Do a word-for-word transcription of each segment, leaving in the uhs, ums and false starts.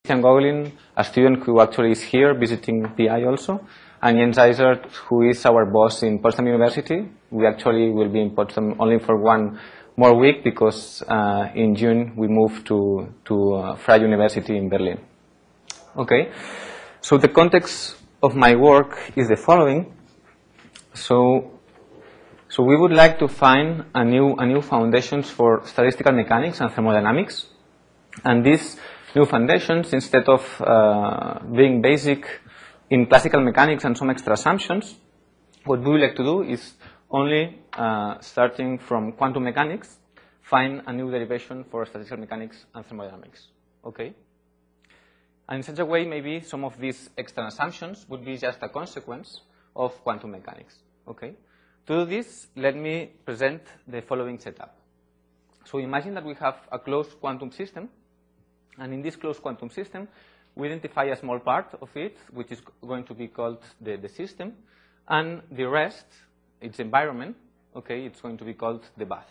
Christian Goglin, a student who actually is here visiting P I also, and Jens Eisert, who is our boss in Potsdam University. We actually will be in Potsdam only for one more week because uh, in June we move to, to uh, Freie University in Berlin. Okay, so the context of my work is the following. So, so we would like to find a new, a new foundations for statistical mechanics and thermodynamics, and these new foundations, instead of uh, being basic in classical mechanics and some extra assumptions, what we would like to do is only uh, starting from quantum mechanics, find a new derivation for statistical mechanics and thermodynamics. Okay? And in such a way, maybe some of these extra assumptions would be just a consequence of quantum mechanics. Okay? To do this, let me present the following setup. So imagine that we have a closed quantum system. And in this closed quantum system, we identify a small part of it, which is going to be called the, the system. And the rest, its environment, okay, it's going to be called the bath.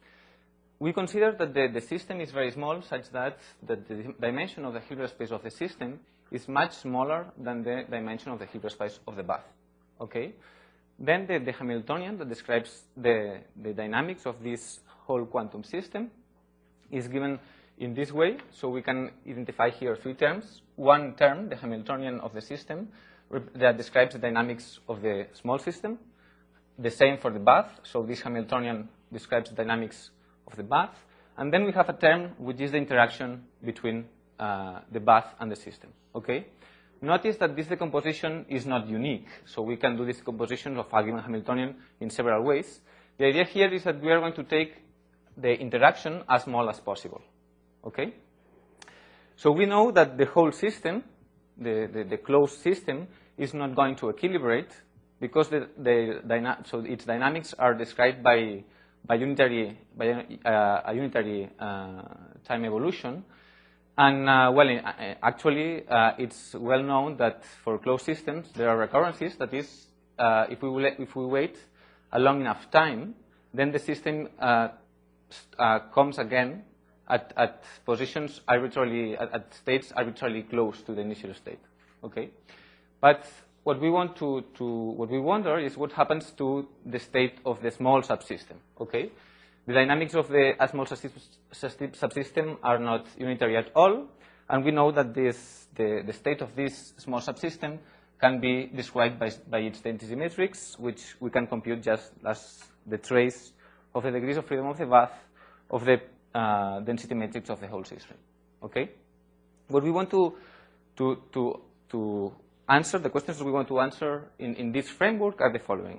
We consider that the, the system is very small, such that, that the dimension of the Hilbert space of the system is much smaller than the dimension of the Hilbert space of the bath. Okay? Then the, the Hamiltonian that describes the, the dynamics of this whole quantum system is given in this way. So we can identify here three terms. One term, the Hamiltonian of the system, that describes the dynamics of the small system. The same for the bath. So this Hamiltonian describes the dynamics of the bath. And then we have a term which is the interaction between uh, the bath and the system. Okay? Notice that this decomposition is not unique. So we can do this decomposition of a given Hamiltonian in several ways. The idea here is that we are going to take the interaction as small as possible. Okay? So we know that the whole system, the, the, the closed system, is not going to equilibrate because the, the dyna so its dynamics are described by, by, unitary, by uh, a unitary uh, time evolution. And, uh, well, uh, actually, uh, it's well known that for closed systems, there are recurrences. That is, uh, if, we will, if we wait a long enough time, then the system uh, uh, comes again At, at positions arbitrarily, at, at states arbitrarily close to the initial state, okay? But what we want to, to, what we wonder is what happens to the state of the small subsystem, okay? The dynamics of the a small subsystem are not unitary at all, and we know that this, the, the state of this small subsystem can be described by, by its density matrix, which we can compute just as the trace of the degrees of freedom of the bath of the Uh, density matrix of the whole system. Okay? What we want to, to, to, to answer, the questions we want to answer in, in this framework are the following.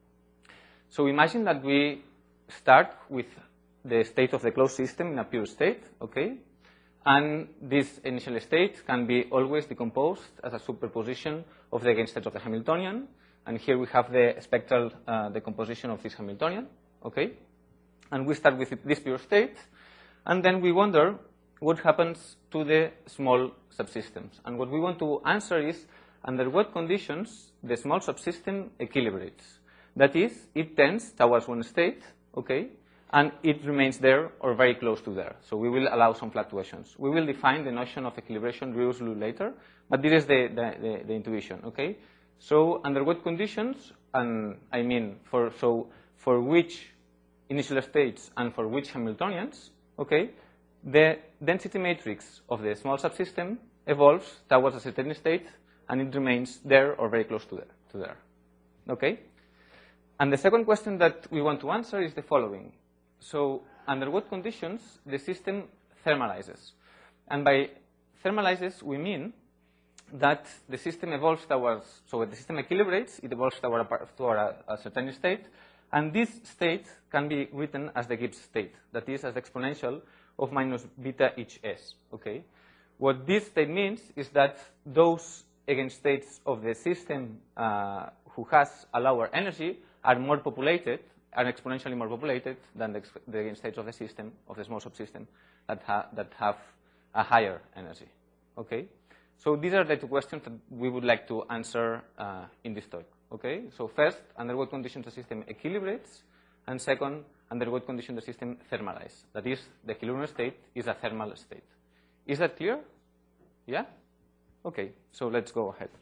So imagine that we start with the state of the closed system in a pure state, okay? And this initial state can be always decomposed as a superposition of the eigenstates of the Hamiltonian. And here we have the spectral uh, decomposition of this Hamiltonian, okay? And we start with this pure state. And then we wonder what happens to the small subsystems. And what we want to answer is, under what conditions the small subsystem equilibrates. That is, it tends towards one state, okay, and it remains there or very close to there. So we will allow some fluctuations. We will define the notion of equilibration rigorously later, but this is the, the, the, the intuition, okay? So under what conditions, and I mean, for, so for which initial states and for which Hamiltonians, okay, the density matrix of the small subsystem evolves towards a certain state, and it remains there or very close to there. To there. Okay? And the second question that we want to answer is the following. So, under what conditions the system thermalizes? And by thermalizes, we mean that the system evolves towards, so when the system equilibrates, it evolves toward a, toward a, a certain state. And this state can be written as the Gibbs state, that is, as the exponential of minus beta each s. Okay? What this state means is that those eigenstates of the system uh, who has a lower energy are more populated, are exponentially more populated than the, the eigenstates of the system, of the small subsystem, that, ha that have a higher energy. Okay? So these are the two questions that we would like to answer uh, in this talk. Okay, so first, under what conditions the system equilibrates, and second, under what conditions the system thermalizes. That is, the equilibrium state is a thermal state. Is that clear? Yeah? Okay, so let's go ahead.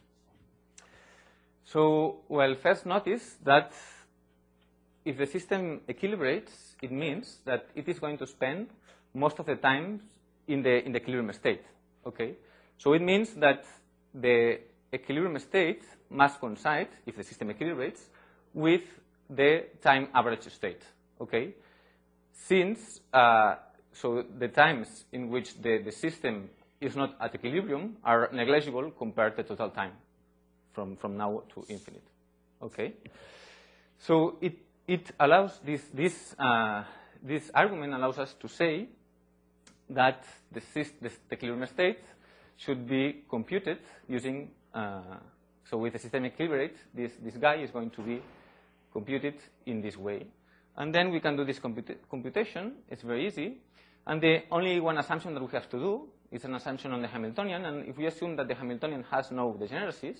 So, well, first notice that if the system equilibrates, it means that it is going to spend most of the time in the, in the equilibrium state, okay? So it means that the equilibrium state must coincide, if the system equilibrates, with the time average state, okay? Since, uh, so the times in which the, the system is not at equilibrium are negligible compared to total time from, from now to infinite, okay? So it, it allows, this, this, uh, this argument allows us to say that the, the, the equilibrium state should be computed using, uh, so with the system equilibrate, this, this guy is going to be computed in this way. And then we can do this comput computation. It's very easy. And the only one assumption that we have to do is an assumption on the Hamiltonian. And if we assume that the Hamiltonian has no degeneracies,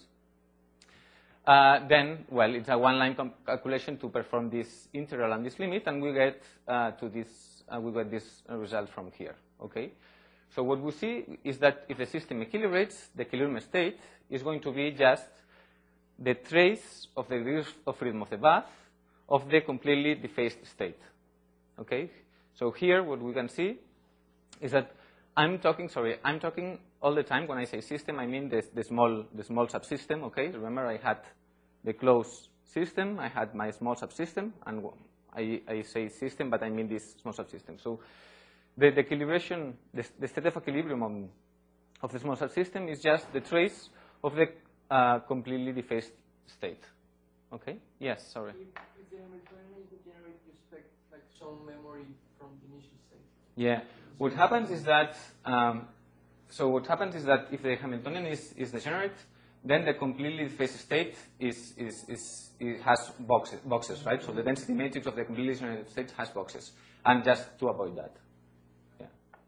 uh, then, well, it's a one-line calculation to perform this integral and this limit, and we get uh, to this, uh, we get this result from here. Okay. So what we see is that if the system equilibrates, the equilibrium state is going to be just the trace of the degrees of freedom of the bath of the completely defaced state. Okay? So here what we can see is that I'm talking, sorry, I'm talking all the time when I say system, I mean the, the, small, the small subsystem, okay? Remember I had the closed system, I had my small subsystem, and I, I say system, but I mean this small subsystem. So the, the equilibration, the, the state of equilibrium of, of the small subsystem is just the trace of the uh, completely defaced state. Okay? Yes, sorry. If, if the Hamiltonian is degenerate, you expect like some memory from the initial state. Yeah. What happens is that, um, so what happens is that if the Hamiltonian is, is degenerate, then the completely defaced state is, is, is, is has boxes, boxes, right? So the density matrix of the completely degenerate state has boxes. And just to avoid that. Yeah.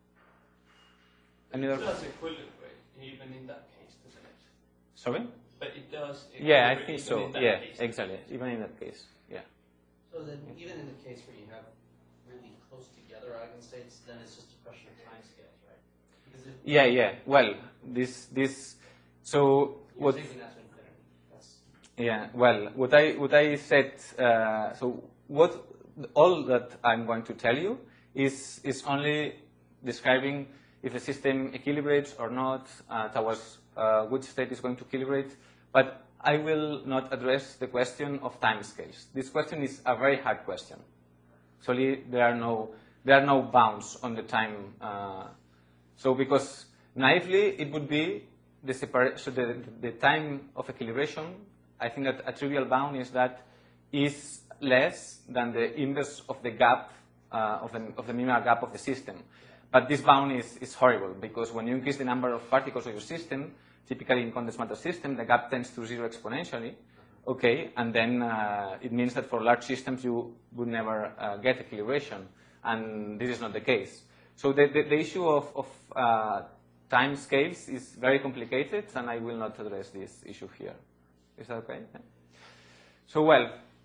It does equilibrate even in that case, doesn't it? Sorry? But it does. Yeah, I think so. Yeah, case. exactly. Even in that case. Yeah. So then, even in the case where you have really close together eigenstates, then it's just a question of time scales, right? Because if Yeah, yeah. Well, this, this, so you're what? taking that to infinity. That's Yeah. Well, what I, what I said. Uh, so what? All that I'm going to tell you is is only describing if the system equilibrates or not, uh, towards uh, which state is going to equilibrate. But I will not address the question of time scales. This question is a very hard question. Actually, there are no there are no bounds on the time. Uh, so because naively it would be the separate. So the the time of equilibration. I think that a trivial bound is that is less than the inverse of the gap uh, of the of the minimal gap of the system. But this bound is is horrible because when you increase the number of particles of your system, typically in condensed matter system, the gap tends to zero exponentially. Okay, and then uh, it means that for large systems you would never uh, get equilibration, and this is not the case. So the the, the issue of of uh, time scales is very complicated, and I will not address this issue here. Is that okay? So well.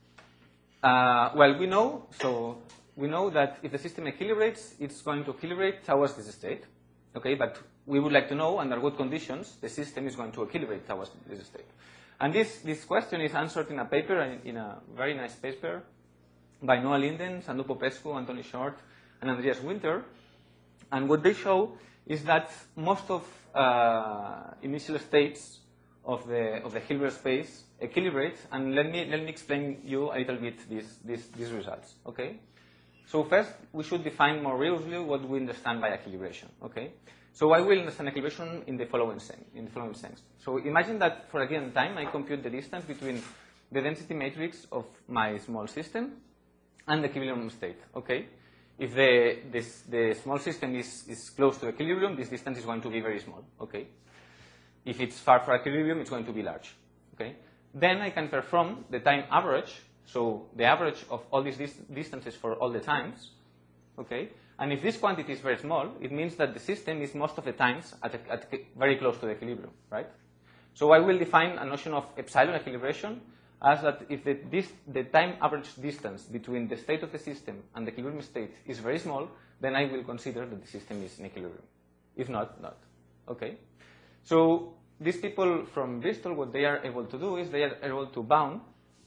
Uh, well, we know, so we know that if the system equilibrates, it's going to equilibrate towards this state, okay? But we would like to know under what conditions the system is going to equilibrate towards this state. And this, this question is answered in a paper, in, in a very nice paper by Noah Linden, Sandu Popescu, Anthony Short, and Andreas Winter. And what they show is that most of uh, initial states of the of the Hilbert space equilibrate, and let me let me explain you a little bit these these these results. Okay, so first we should define more rigorously what we understand by equilibration. Okay, so I will understand equilibration in the following sense. In the following sense. So imagine that for a given time I compute the distance between the density matrix of my small system and the equilibrium state. Okay, if the this the small system is is close to equilibrium, this distance is going to be very small. Okay. If it's far from equilibrium, it's going to be large. Okay? Then I can perform the time average, so the average of all these dis distances for all the times. Okay? And if this quantity is very small, it means that the system is most of the times at, a, at very close to the equilibrium, right? So I will define a notion of epsilon equilibration as that if the, this, the time average distance between the state of the system and the equilibrium state is very small, then I will consider that the system is in equilibrium. If not, not. Okay? So these people from Bristol, what they are able to do is they are able to bound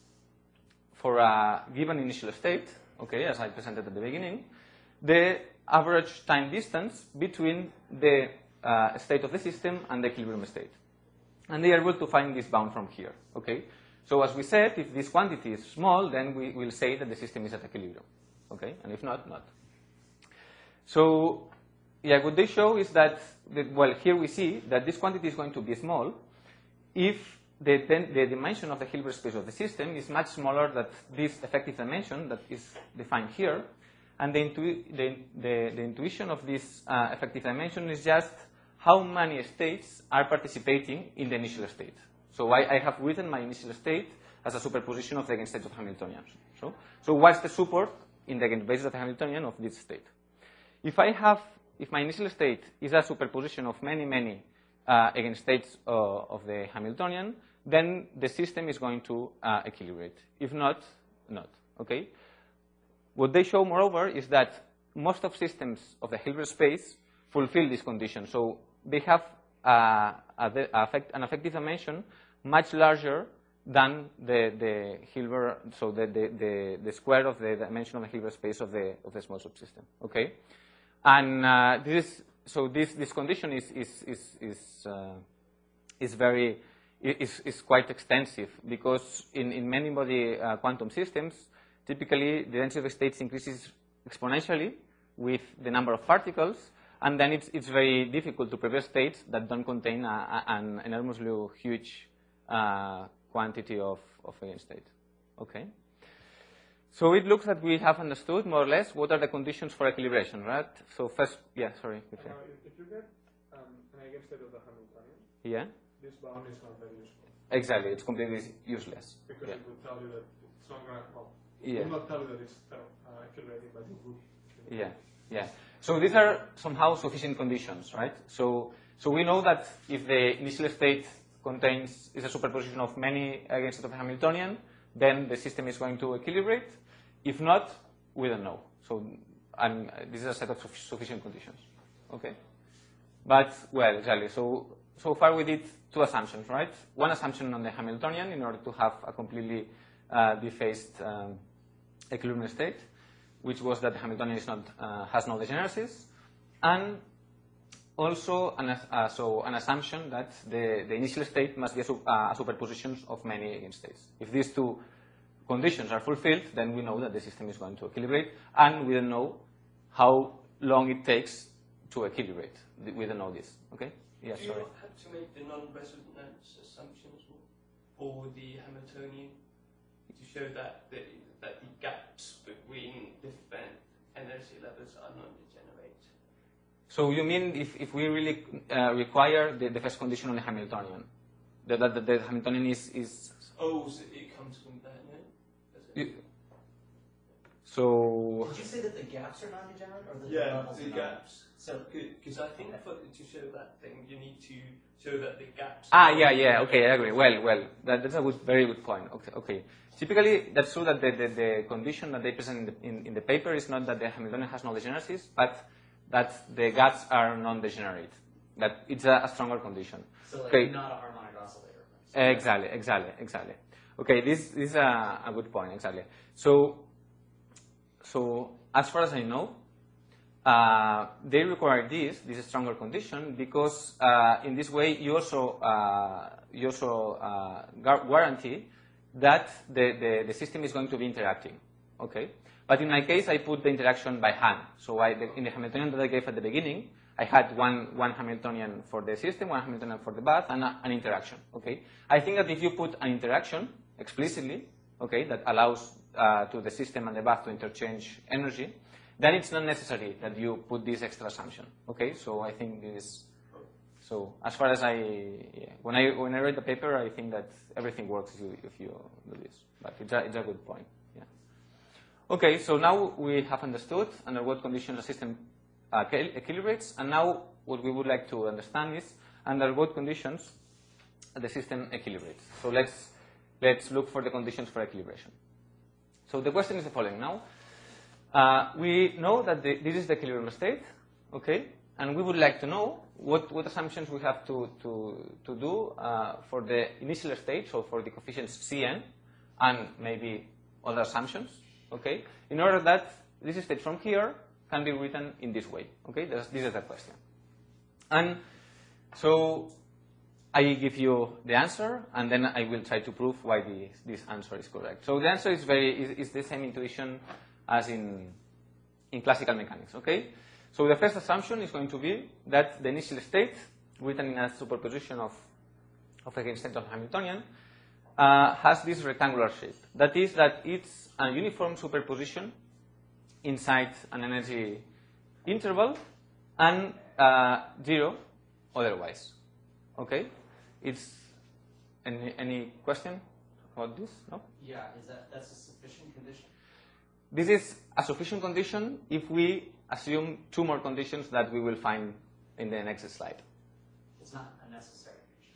for a given initial state, okay, as I presented at the beginning, the average time distance between the uh, state of the system and the equilibrium state. And they are able to find this bound from here, okay? So as we said, if this quantity is small, then we will say that the system is at equilibrium, okay? And if not, not. So, yeah, what they show is that, the, well, here we see that this quantity is going to be small if the, then the dimension of the Hilbert space of the system is much smaller than this effective dimension that is defined here. And the, intu the, the, the intuition of this uh, effective dimension is just how many states are participating in the initial state. So I, I have written my initial state as a superposition of the eigenstates of Hamiltonian. So, so what's the support in the eigenbasis of the Hamiltonian of this state? If I have, if my initial state is a superposition of many, many uh, eigenstates uh, of the Hamiltonian, then the system is going to uh, equilibrate. If not, not. Okay. What they show, moreover, is that most of systems of the Hilbert space fulfill this condition. So they have uh, a, a effect, an effective dimension much larger than the, the Hilbert, so the, the, the, the square of the dimension of the Hilbert space of the, of the small subsystem. Okay? And uh, this is, so this, this condition is, is, is, is, uh, is very, is, is quite extensive because in, in many body uh, quantum systems, typically the density of states increases exponentially with the number of particles, and then it's, it's very difficult to prepare states that don't contain a, a, an enormously huge uh, quantity of, of eigenstates. Okay? So it looks that we have understood more or less what are the conditions for equilibration, right? So first, yeah, sorry. Uh, if you get um, an eigenstate of the Hamiltonian, yeah, this bound is not very useful. Exactly, it's completely useless. Because yeah. it will tell you that it's not going to help. It Yeah. will not tell you that it's uh, equilibrating, but it will. Yeah, yeah. So these are somehow sufficient conditions, right? So, so we know that if the initial state contains is a superposition of many eigenstates of the Hamiltonian, then the system is going to equilibrate. If not, we don't know. So, and this is a set of sufficient conditions. Okay. But well, exactly. So, so far we did two assumptions, right? One assumption on the Hamiltonian in order to have a completely uh, dephased um, equilibrium state, which was that the Hamiltonian is not, uh, has no degeneracies, and also an, uh, so an assumption that the, the initial state must be a, uh, a superposition of many eigenstates. If these two conditions are fulfilled, then we know that the system is going to equilibrate, and we don't know how long it takes to equilibrate. We don't know this. Okay? Yeah, Do sorry. you have to make the non-resonance assumption as well for the Hamiltonian to show that the, that the gaps between different energy levels are non-degenerate? So you mean if, if we really uh, require the, the first condition on the Hamiltonian, that, that, that the Hamiltonian is, is Oh, so it comes from that, no? Does it? you, so Did you say that the gaps are non-degenerate, or the Yeah, levels the are non- gaps. So Because I think for, to show that thing, you need to show that the gaps. ah are yeah yeah okay I non-degenerate. agree. Well well that, that's a good, very good point. Okay okay. Typically that's true that the, the, the condition that they present in the, in, in the paper is not that the Hamiltonian has no degeneracies, but that the gaps are non-degenerate. That it's a, a stronger condition. so like Okay. not a harmonic oscillator. Exactly, exactly, exactly. Okay, this, this is a, a good point, exactly. So, so as far as I know, uh, they require this, this stronger condition, because uh, in this way you also, uh, you also uh, gu- guarantee that the, the, the system is going to be interacting. Okay? But in my case, I put the interaction by hand. So I, the, in the Hamiltonian that I gave at the beginning, I had one, one Hamiltonian for the system, one Hamiltonian for the bath, and a, an interaction. Okay? I think that if you put an interaction explicitly, okay, that allows uh, to the system and the bath to interchange energy, then it's not necessary that you put this extra assumption. Okay? So I think this is, so as far as I, yeah, when I when I read the paper, I think that everything works if you, if you do this. But it's a, it's a good point. Yeah. Okay, so now we have understood under what conditions the system uh, equilibrates, and now what we would like to understand is under what conditions the system equilibrates. So let's let's look for the conditions for equilibration. So the question is the following now. Uh, we know that the, this is the equilibrium state, okay? and we would like to know what, what assumptions we have to, to, to do uh, for the initial state, so for the coefficients Cn, and maybe other assumptions, okay, in order that this state from here can be written in this way, okay? This, this is the question. And so I give you the answer, and then I will try to prove why the, this answer is correct. So the answer is very is, is the same intuition as in, in classical mechanics, okay? So the first assumption is going to be that the initial state, written in a superposition of, of eigenstates of Hamiltonian, uh, has this rectangular shape. That is that it's a uniform superposition inside an energy interval and uh, zero otherwise. Okay? It's any, any question about this? No? Yeah, is that that's a sufficient condition? This is a sufficient condition if we assume two more conditions that we will find in the next slide. It's not a necessary condition.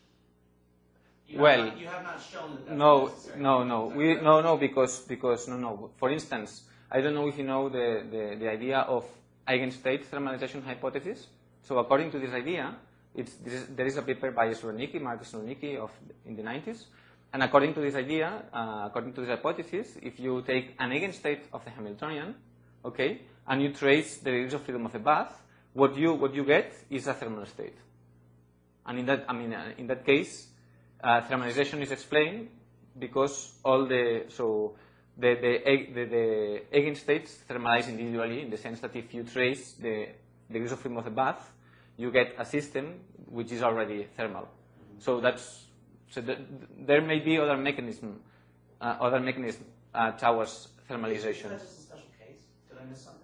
You Well, have not, you have not shown that that's No, necessary. no, no. We no, no, because because no, no. For instance, I don't know if you know the the, the idea of eigenstate thermalization hypothesis. So according to this idea, it's this is, there is a paper by Soronicki, Marcus Soronicki, of in the nineties. And according to this idea, uh, according to this hypothesis, if you take an eigenstate of the Hamiltonian, okay, and you trace the degrees of freedom of the bath, what you what you get is a thermal state. And in that, I mean, uh, in that case, uh, thermalization is explained because all the so the the the, the eigenstates thermalize individually in the sense that if you trace the degrees of freedom of the bath, you get a system which is already thermal. So that's so the, there may be other mechanism, uh, other mechanism uh, towards thermalization. That's just a special case. Did I miss something?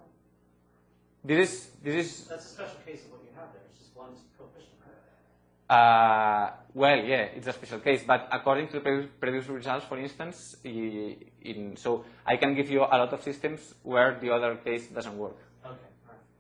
This is this is That's a special case of what you have there. It's just one coefficient, right? uh, well, yeah, it's a special case. But according to the previous, previous results, for instance, i- in so I can give you a lot of systems where the other case doesn't work. Okay, all right.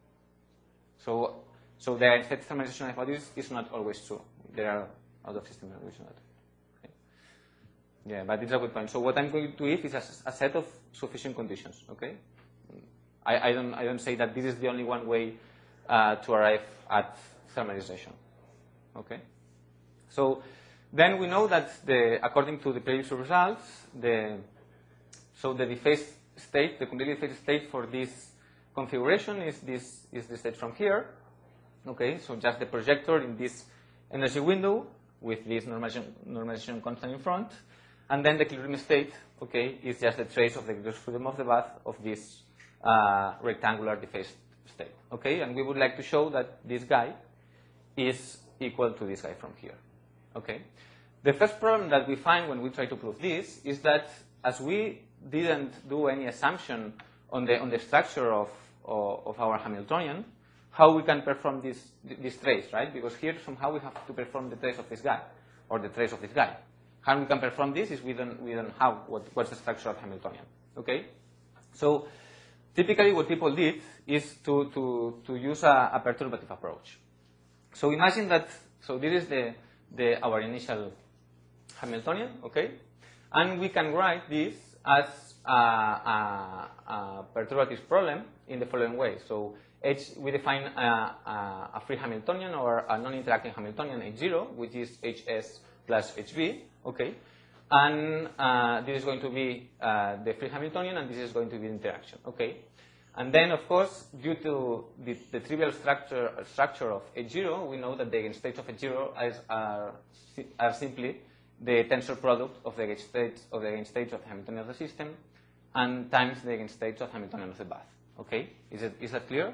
So so the eigenstates thermalization hypothesis is not always true. There are a lot of systems in which not. Okay. Yeah, but it's a good point. So what I'm going to give is a, a set of sufficient conditions. Okay. I, I don't I don't say that this is the only one way uh, to arrive at thermalization. Okay. So then we know that the according to the previous results, the so the dephased state, the completely dephased state for this configuration is this is the state from here. Okay. So just the projector in this energy window with this normalization, normalization constant in front, and then the equilibrium state, okay, is just the trace of the degrees of freedom of the bath of this uh, rectangular dephased state, okay, and we would like to show that this guy is equal to this guy from here, okay. The first problem that we find when we try to prove this is that as we didn't do any assumption on the on the structure of of, of our Hamiltonian, how we can perform this this trace, right? Because here somehow we have to perform the trace of this guy or the trace of this guy. How we can perform this is we don't we don't have what what's the structure of Hamiltonian, okay? So typically what people did is to to to use a, a perturbative approach. So imagine that so this is the the our initial Hamiltonian, okay, and we can write this as a, a, a perturbative problem in the following way. So H, we define a, a, a free Hamiltonian or a non-interacting Hamiltonian H zero, which is H S plus H B, okay, and uh, this is going to be uh, the free Hamiltonian, and this is going to be the interaction, okay. And then, of course, due to the, the trivial structure structure of H zero, we know that the eigenstates of H zero is, are are simply the tensor product of the eigenstates of the eigenstates of the Hamiltonian of the system and times the eigenstates of Hamiltonian of the bath. Okay, is it is that clear?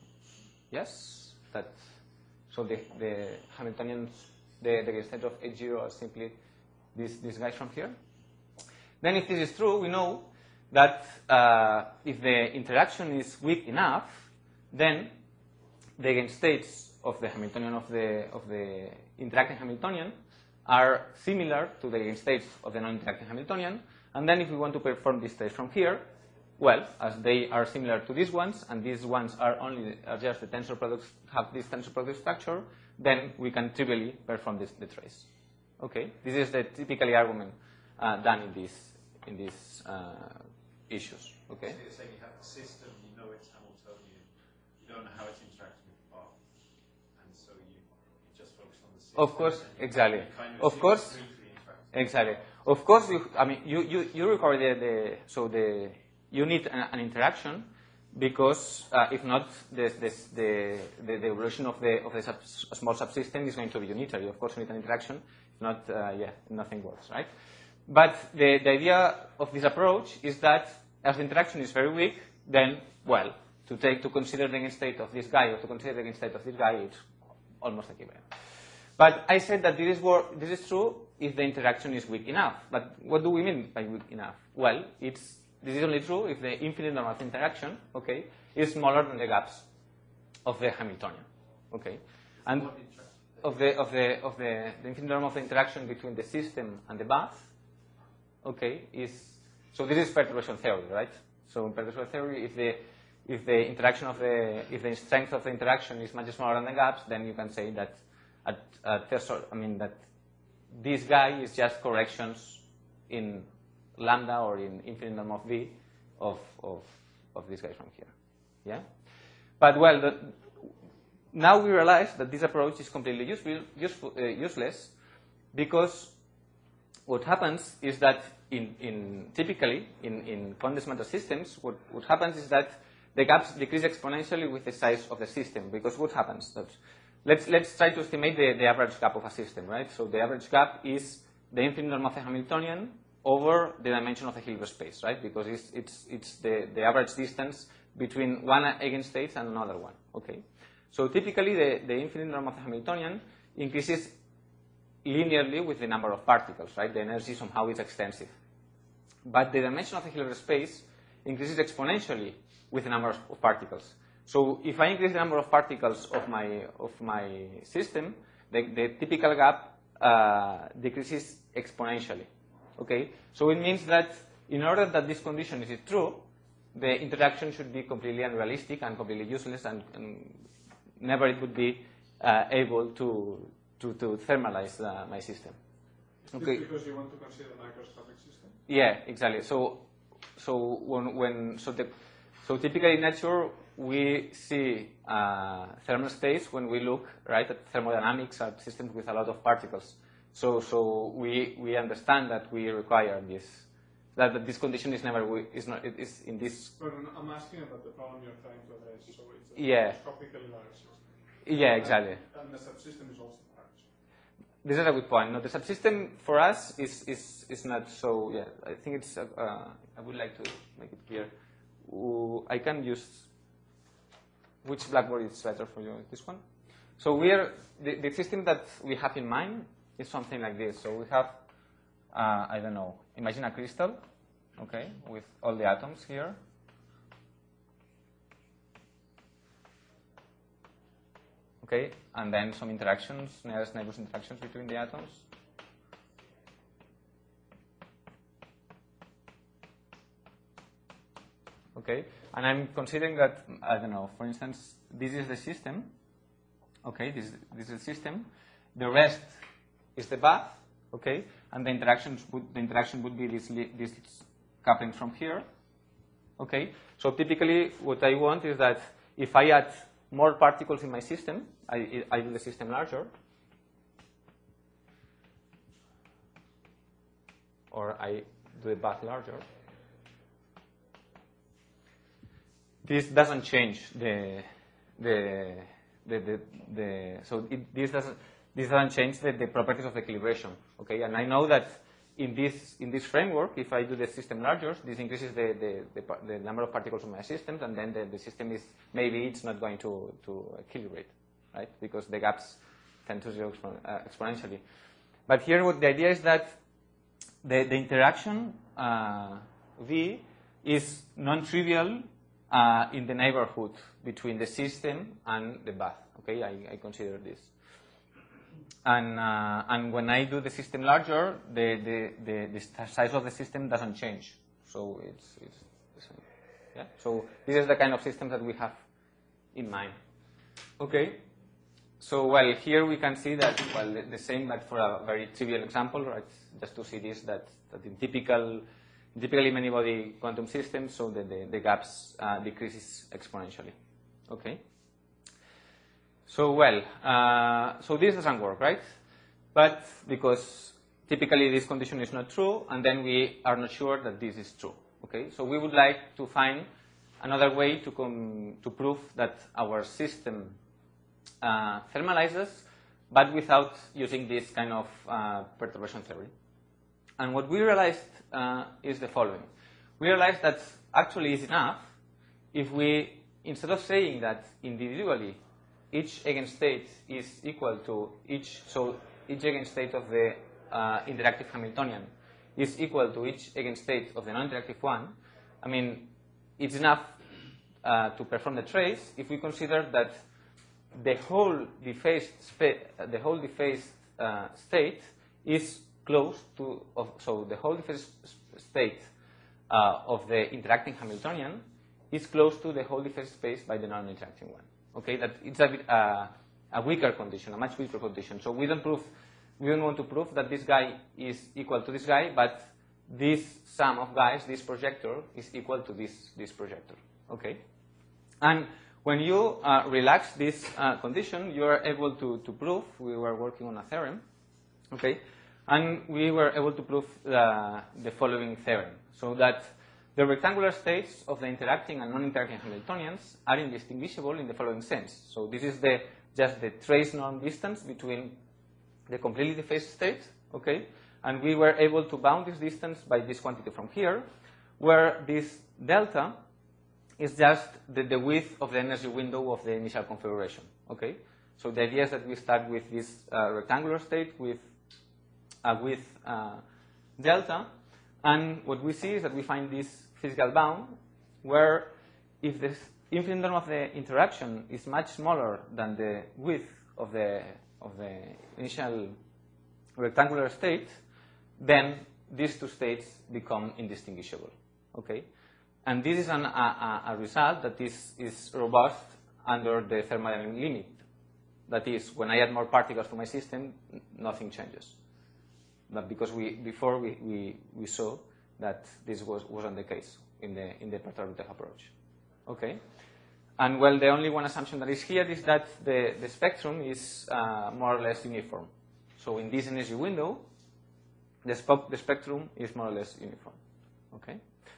Yes, that so the the Hamiltonians the the eigenstates of H zero are simply these these guys from here. Then, if this is true, we know that uh, if the interaction is weak enough, then the eigenstates of the Hamiltonian of the of the interacting Hamiltonian are similar to the eigenstates of the non-interacting Hamiltonian. And then, if we want to perform this trace from here, well, as they are similar to these ones, and these ones are only are just the tensor products have this tensor product structure, then we can trivially perform this the trace. Okay, this is the typically argument uh, done in these in these uh, issues. Okay. So you're saying you have the system, you know it's Hamiltonian, you don't know how it's interacting with the bath. Of course, exactly. Kind Of course, briefly interact. exactly. Of course, you, I mean, you, you, you require the, the, so the, you need an, an interaction because uh, if not, this, this, the, the, the evolution of the, of the sub, small subsystem is going to be unitary. Of course, you need an interaction. If not, uh, yeah, nothing works, right? But the, the idea of this approach is that as the interaction is very weak, then, well, to take, to consider the eigenstate of this guy or to consider the eigenstate of this guy, it's almost equivalent. But I said that this is, work, this is true if the interaction is weak enough. But what do we mean by weak enough? Well, it's, this is only true if the infinite norm of interaction, okay, is smaller than the gaps of the Hamiltonian, okay? And of the, of the, of the, the infinite norm of the interaction between the system and the bath, okay, is, so this is perturbation theory, right? So in perturbation theory, if the, if the interaction of the, if the strength of the interaction is much smaller than the gaps, then you can say that at, at tensor, I mean that this guy is just corrections in lambda or in infinite norm of V of, of, of these guys from here, yeah? But well, the, now we realize that this approach is completely useful, useful, uh, useless because what happens is that in, in typically in, in condensed matter systems, what, what happens is that the gaps decrease exponentially with the size of the system. Because what happens? That let's let's try to estimate the, the average gap of a system, right? So the average gap is the infinite norm of the Hamiltonian over the dimension of the Hilbert space, right? Because it's it's it's the, the average distance between one eigenstate and another one. Okay. So typically the, the infinite norm of the Hamiltonian increases linearly with the number of particles, right? The energy somehow is extensive. But the dimension of the Hilbert space increases exponentially with the number of particles. So if I increase the number of particles of my, of my system, the, the typical gap uh, decreases exponentially. Okay? So it means that in order that this condition is true, the interaction should be completely unrealistic and completely useless, and, and never it would be uh, able to, to, to thermalize uh, my system. Is okay. this because you want to consider microscopic system? Yeah, exactly. So, so when, when so the So typically in nature, we see uh, thermal states when we look, right, at thermodynamics at systems with a lot of particles. So, so we, we understand that we require this, that, that this condition is never, is not, it is in this. But I'm asking about the problem you're trying to address. So it's a yeah. microscopically large system. Yeah, exactly. And, and the subsystem is also large. This is a good point. No, the subsystem for us is, is, is not so, yeah, I think it's, uh, I would like to make it clear. I can use, which Blackboard is better for you? This one? So we are, the, the system that we have in mind is something like this. So we have, uh, I don't know, imagine a crystal, okay, with all the atoms here. Okay, and then some interactions, nearest neighbors interactions between the atoms. Okay, and I'm considering that, I don't know, for instance, this is the system. Okay, this, this is the system. The rest is the bath. Okay, and the interactions would, the interaction would be this, this coupling from here. Okay, so typically what I want is that if I add more particles in my system, I, I do the system larger, or I do the bath larger. This doesn't change the the the the, the so it, this doesn't this doesn't change the, the properties of the calibration. Okay, and I know that in this in this framework, if I do the system larger, this increases the the, the, the number of particles in my systems, and then the, the system is maybe it's not going to to calibrate, right? Because the gaps tend to zero expon uh, exponentially. But here, what the idea is that the the interaction uh, V is non-trivial. Uh, in the neighborhood between the system and the bath. Okay, I, I consider this. And uh, and when I do the system larger, the, the, the, the size of the system doesn't change. So it's, it's, it's yeah. So this is the kind of system that we have in mind. Okay. So well, here we can see that well the, the same, but for a very trivial example, right? Just to see this that that in typical. Typically, many-body quantum systems, so that the, the gaps uh, decreases exponentially. Okay. So well, uh, so this doesn't work, right? but because typically this condition is not true, and then we are not sure that this is true. Okay, so we would like to find another way to com to prove that our system uh, thermalizes, but without using this kind of uh, perturbation theory. And what we realized uh, is the following: we realized that actually it's enough if we, instead of saying that individually each eigenstate is equal to each, so each eigenstate of the uh, interactive Hamiltonian is equal to each eigenstate of the non-interactive one, I mean, it's enough uh, to perform the trace if we consider that the whole dephased, the whole dephased uh, state is close to, of, so the whole dephased state uh, of the interacting Hamiltonian is close to the whole dephased space by the non-interacting one. Okay, that it's a bit uh, a weaker condition, a much weaker condition. So we don't prove, we don't want to prove that this guy is equal to this guy, but this sum of guys, this projector, is equal to this this projector. Okay, and when you uh, relax this uh, condition, you are able to to prove. We were working on a theorem. Okay, and we were able to prove uh, the following theorem, so that the rectangular states of the interacting and non-interacting Hamiltonians are indistinguishable in the following sense. So this is the just the trace norm distance between the completely dephased states, okay? And we were able to bound this distance by this quantity from here, where this delta is just the, the width of the energy window of the initial configuration, okay? So the idea is that we start with this uh, rectangular state with a width uh, delta, and what we see is that we find this physical bound where if the infinite norm of the interaction is much smaller than the width of the, of the initial rectangular state, then these two states become indistinguishable. Okay? And this is an, a, a result that is, is robust under the thermodynamic limit. That is, when I add more particles to my system, nothing changes. But because we, before we, we, we saw that this was, wasn't the case in the, in the perturbative approach. Okay? And well, the only one assumption that is here is that the, the spectrum is uh, more or less uniform. So in this energy window, the, sp the spectrum is more or less uniform. Okay?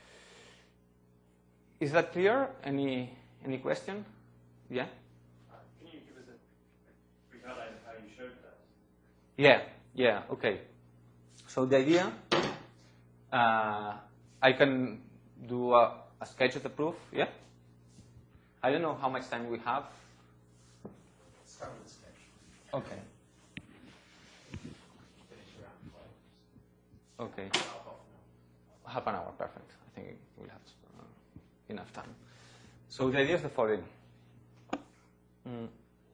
Is that clear? Any, any question? Yeah? Uh, can you give us a brief outline of how you showed that? Yeah, yeah, okay. So the idea, uh, I can do a, a sketch of the proof, yeah? I don't know how much time we have. Start with the sketch. Okay. Finish around twelve. Okay. Half an hour. Half an hour, perfect. I think we'll have uh, enough time. So the idea is the following. Mm.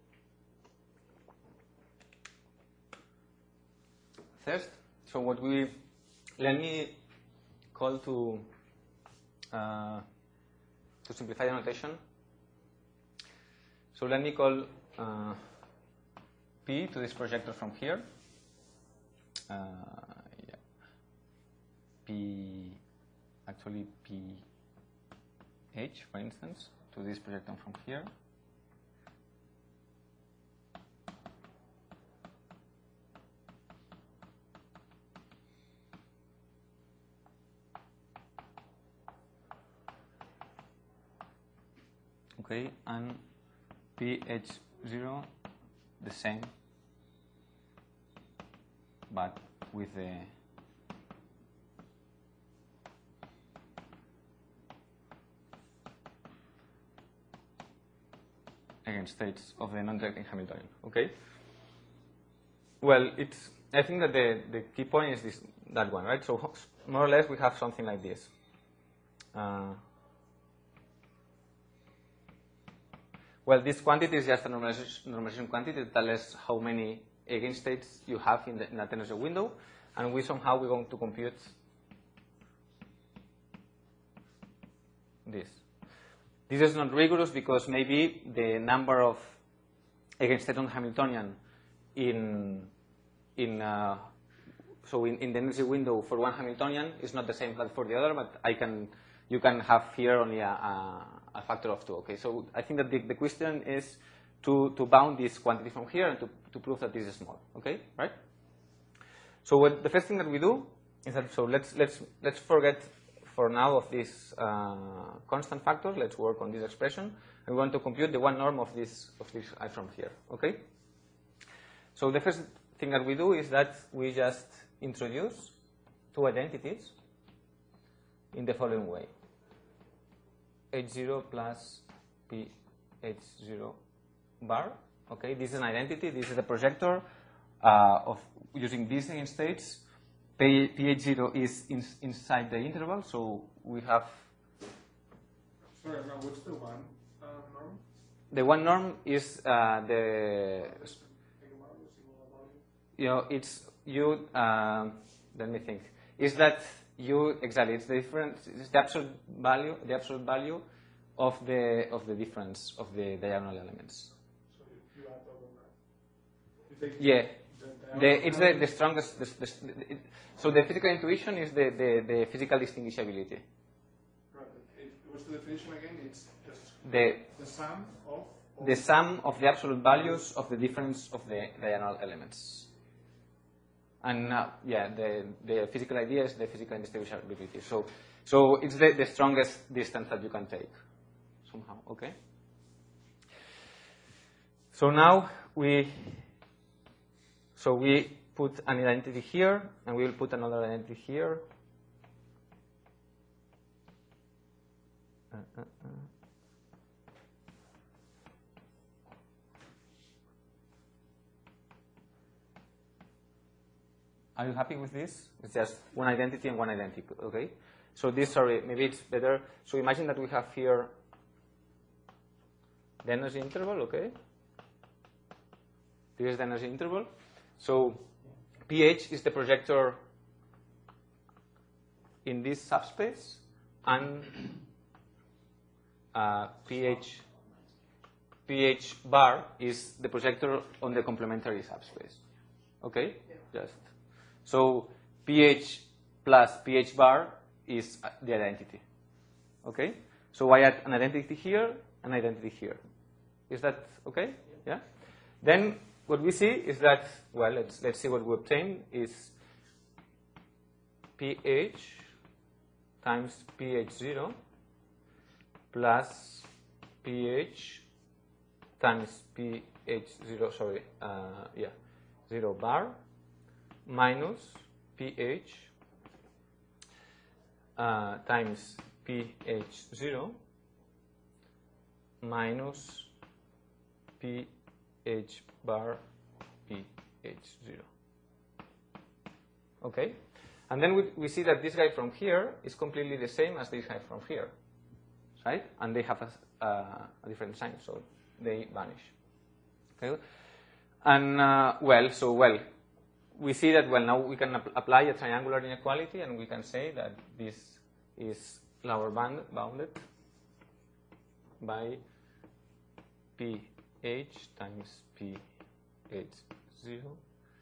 First, so what we, let me call to, uh, to simplify the notation. So let me call uh, P to this projector from here. Uh, yeah. P, actually P H, for instance, to this projector from here. Okay, and P H zero, the same, but with the eigenstates of the non-directing Hamiltonian. Okay. Well, it's. I think that the the key point is this that one, right? So more or less, we have something like this. Uh, Well, this quantity is just a normalization, normalization quantity that tells us how many eigenstates you have in, the, in that energy window, and we somehow we're going to compute this. This is not rigorous because maybe the number of eigenstates on Hamiltonian in in uh, so in, in the energy window for one Hamiltonian is not the same as for the other, but I can you can have here only a, a a factor of two. Okay, so I think that the, the question is to, to bound this quantity from here and to, to prove that this is small. Okay, right? So what the first thing that we do is that, so let's, let's, let's forget for now of these uh, constant factors. Let's work on this expression. And we want to compute the one norm of this, of this I from here, okay? So the first thing that we do is that we just introduce two identities in the following way. H zero plus P H zero bar, okay? This is an identity. This is the projector uh, of using Disney states. P H zero is in, inside the interval, so we have... Sorry, now what's the one uh, norm? The one norm is uh, the... You know, it's you, uh, let me think, is that you, exactly, it's the difference, it's the absolute value, the absolute value of the, of the difference of the diagonal elements. So you, you add double that. You take Yeah. The, The, it's the, the strongest. The, the, it, so the physical intuition is the, the, the physical distinguishability. Right. It, what's the definition again? It's just The, the sum of. of the sum of the absolute values of the difference of the diagonal elements. And uh, yeah, the, the physical idea is the physical indistinguishability. So, so it's the, the strongest distance that you can take somehow. Okay. So now we. So we put an identity here, and we will put another identity here. Uh, uh, uh. Are you happy with this? It's just one identity and one identity, okay? So this, sorry, maybe it's better. So imagine that we have here the energy interval, okay? This is the energy interval. So pH is the projector in this subspace, and uh, pH pH bar is the projector on the complementary subspace. Okay, yeah. Just so pH plus pH bar is the identity. Okay, so I add an identity here, an identity here. Is that okay? Yeah. Then what we see is that, well, let's, let's see what we obtain is pH times pH zero plus pH times pH zero, sorry, uh, yeah, zero bar minus pH uh, times pH zero minus pH bar pH zero. Okay? And then we, we see that this guy from here is completely the same as this guy from here. Right? And they have a, uh, a different sign, so they vanish. Okay? And, uh, well, so, well, we see that, well, now we can ap apply a triangular inequality, and we can say that this is lower bound bounded by pH times pH zero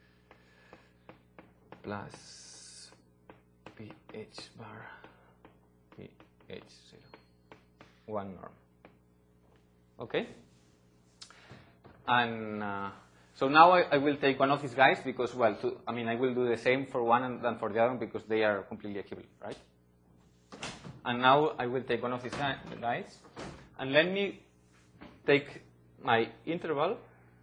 plus pH bar pH zero. One norm. Okay? And uh, so now I, I will take one of these guys because, well, to, I mean, I will do the same for one and than for the other because they are completely equivalent, right? And now I will take one of these guys, and let me take my interval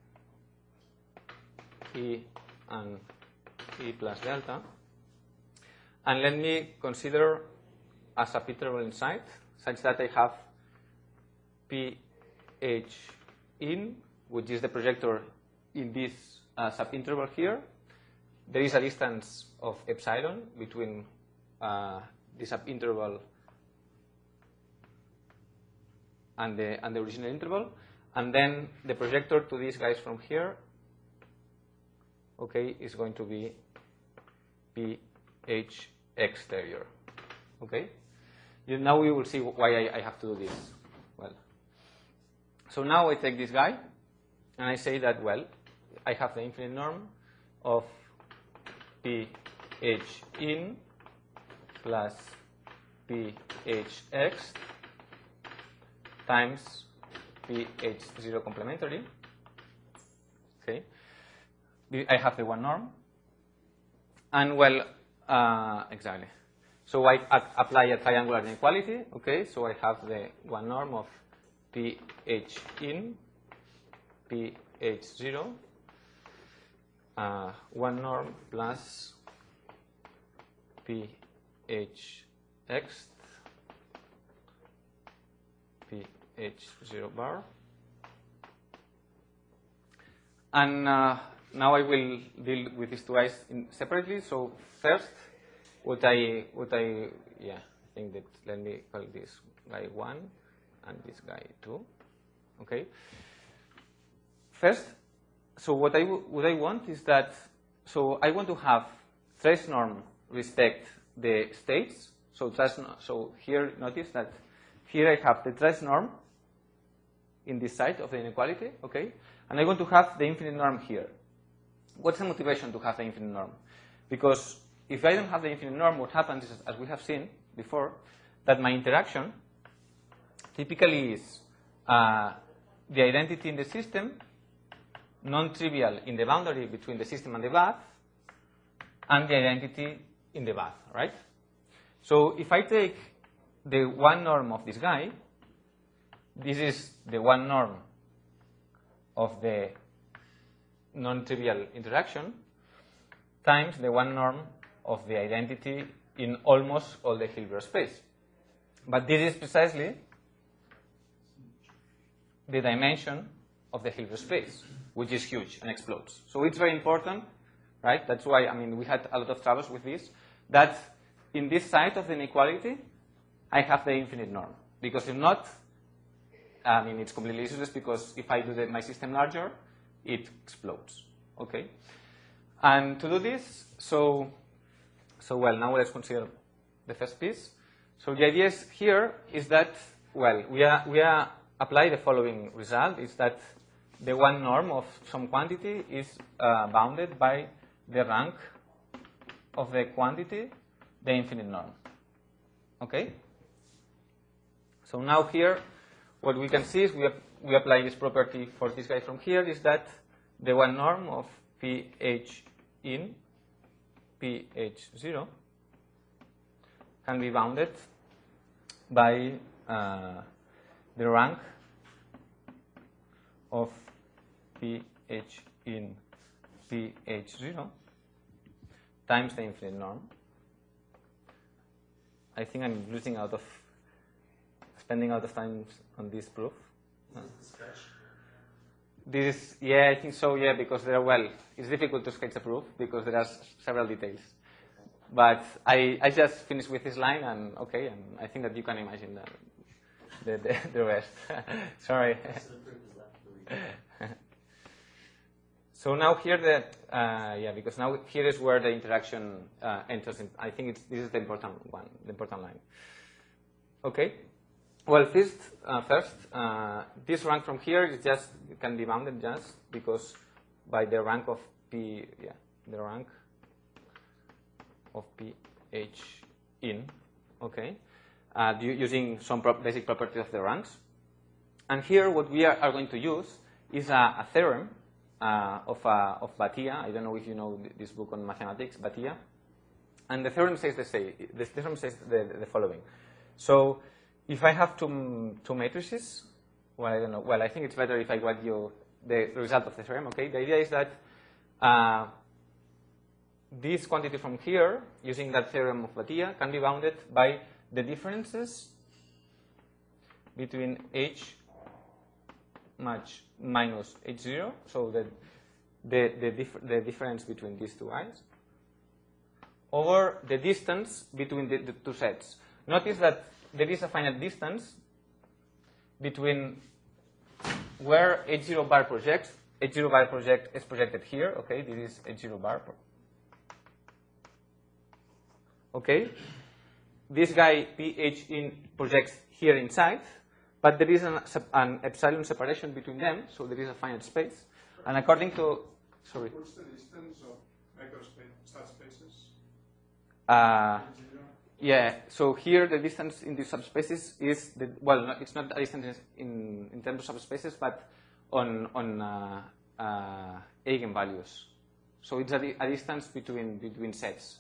E and E plus delta, and let me consider a subinterval inside such that I have pH in, which is the projector in this uh, subinterval here. There is a distance of epsilon between uh, the subinterval and the, and the original interval, and then the projector to these guys from here, okay, is going to be pH exterior. Okay, now we will see why I, I have to do this. Well, so now I take this guy, and I say that, well, I have the infinite norm of pH in plus pH x times pH zero complementary. Okay, I have the one norm, And well, uh, exactly. So I apply a triangular inequality, okay? So I have the one norm of P H in, P H zero, uh, one norm plus P H x, P H zero bar. And uh, now I will deal with these two eyes in separately. So first, what I, what I, yeah, I think that, let me call this guy one and this guy two, okay? First, so what I, what I want is that, so I want to have trace norm respect the states. So, trace, so here, notice that here I have the trace norm in this side of the inequality, okay? And I want to have the infinite norm here. What's the motivation to have the infinite norm? Because if I don't have the infinite norm, what happens is, as we have seen before, that my interaction typically is uh, the identity in the system, non-trivial in the boundary between the system and the bath, and the identity in the bath, right? So if I take the one norm of this guy, this is the one norm of the non-trivial interaction times the one norm of the identity in almost all the Hilbert space. But this is precisely the dimension of the Hilbert space, which is huge and explodes. So it's very important, right? That's why, I mean, we had a lot of troubles with this, that in this side of the inequality, I have the infinite norm. Because if not, I mean, it's completely useless, because if I do the, my system larger, it explodes, okay? And to do this, so, so well, now let's consider the first piece. So the idea is here is that, well, we are, we are apply the following result, is that the one norm of some quantity is uh, bounded by the rank of the quantity, the infinite norm, okay? So now here, what we can see is we, ap we apply this property for this guy from here, is that the one norm of Ph in Ph zero can be bounded by uh, the rank of Ph in Ph zero times the infinite norm. I think I'm losing out of spending out of time on this proof. Is it the sketch? This is, yeah, I think so, yeah, because there are, well, it's difficult to sketch a proof because there are several details. But I, I just finished with this line, and okay, and I think that you can imagine the, the, the, the rest. Sorry. So now here, the, uh, yeah, because now here is where the interaction uh, enters in. I think it's, this is the important one, the important line. Okay. Well, first, uh, first uh, this rank from here is just, it can be bounded just because by the rank of P, yeah, the rank of Ph in, okay, uh, using some pro basic properties of the ranks. And here what we are, are going to use is a, a theorem uh, of, uh, of Batia. I don't know if you know this book on mathematics, Batia. And the theorem says the, say, the theorem says the, the following. So if I have two, two matrices, well, I don't know. Well, I think it's better if I write you the result of the theorem, okay? The idea is that uh, this quantity from here, using that theorem of Batia, can be bounded by the differences between H much minus H zero, so the, the, the, dif the difference between these two i's, over the distance between the, the two sets. Notice that there is a finite distance between where H zero bar projects. H zero bar project is projected here, okay? This is H zero bar. Okay? This guy, Ph in, projects here inside, but there is an, an epsilon separation between them, so there is a finite space. And according to, sorry. What's the distance of microspace subspaces? Uh, Yeah, so here the distance in these subspaces is, the, well, it's not a distance in, in terms of subspaces, but on, on uh, uh, eigenvalues. So it's a, di a distance between between sets.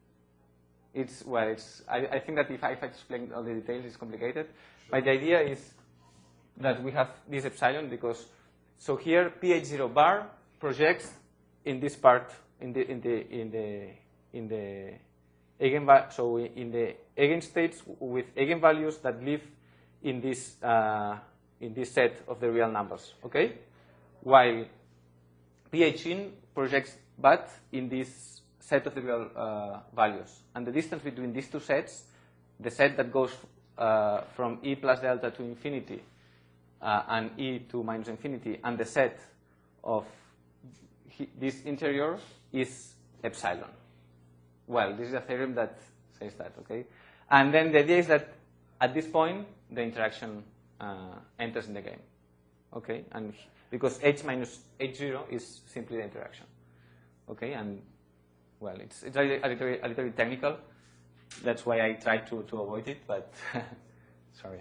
It's well, it's. I, I think that if I, if I explain all the details, it's complicated. But the idea is that we have this epsilon because so here pH zero bar projects in this part in the in the in the in the eigen so in the eigenstates with eigenvalues that live in this uh, in this set of the real numbers. Okay, while pH in projects but in this set of the real uh, values, and the distance between these two sets, the set that goes uh, from E plus delta to infinity uh, and E to minus infinity, and the set of he, this interior is epsilon. Well, this is a theorem that says that, okay? And then the idea is that at this point, the interaction uh, enters in the game, okay? And because H minus H zero is simply the interaction, okay? And well, it's, it's a, a, little, a little technical. That's why I tried to, to avoid it, but sorry.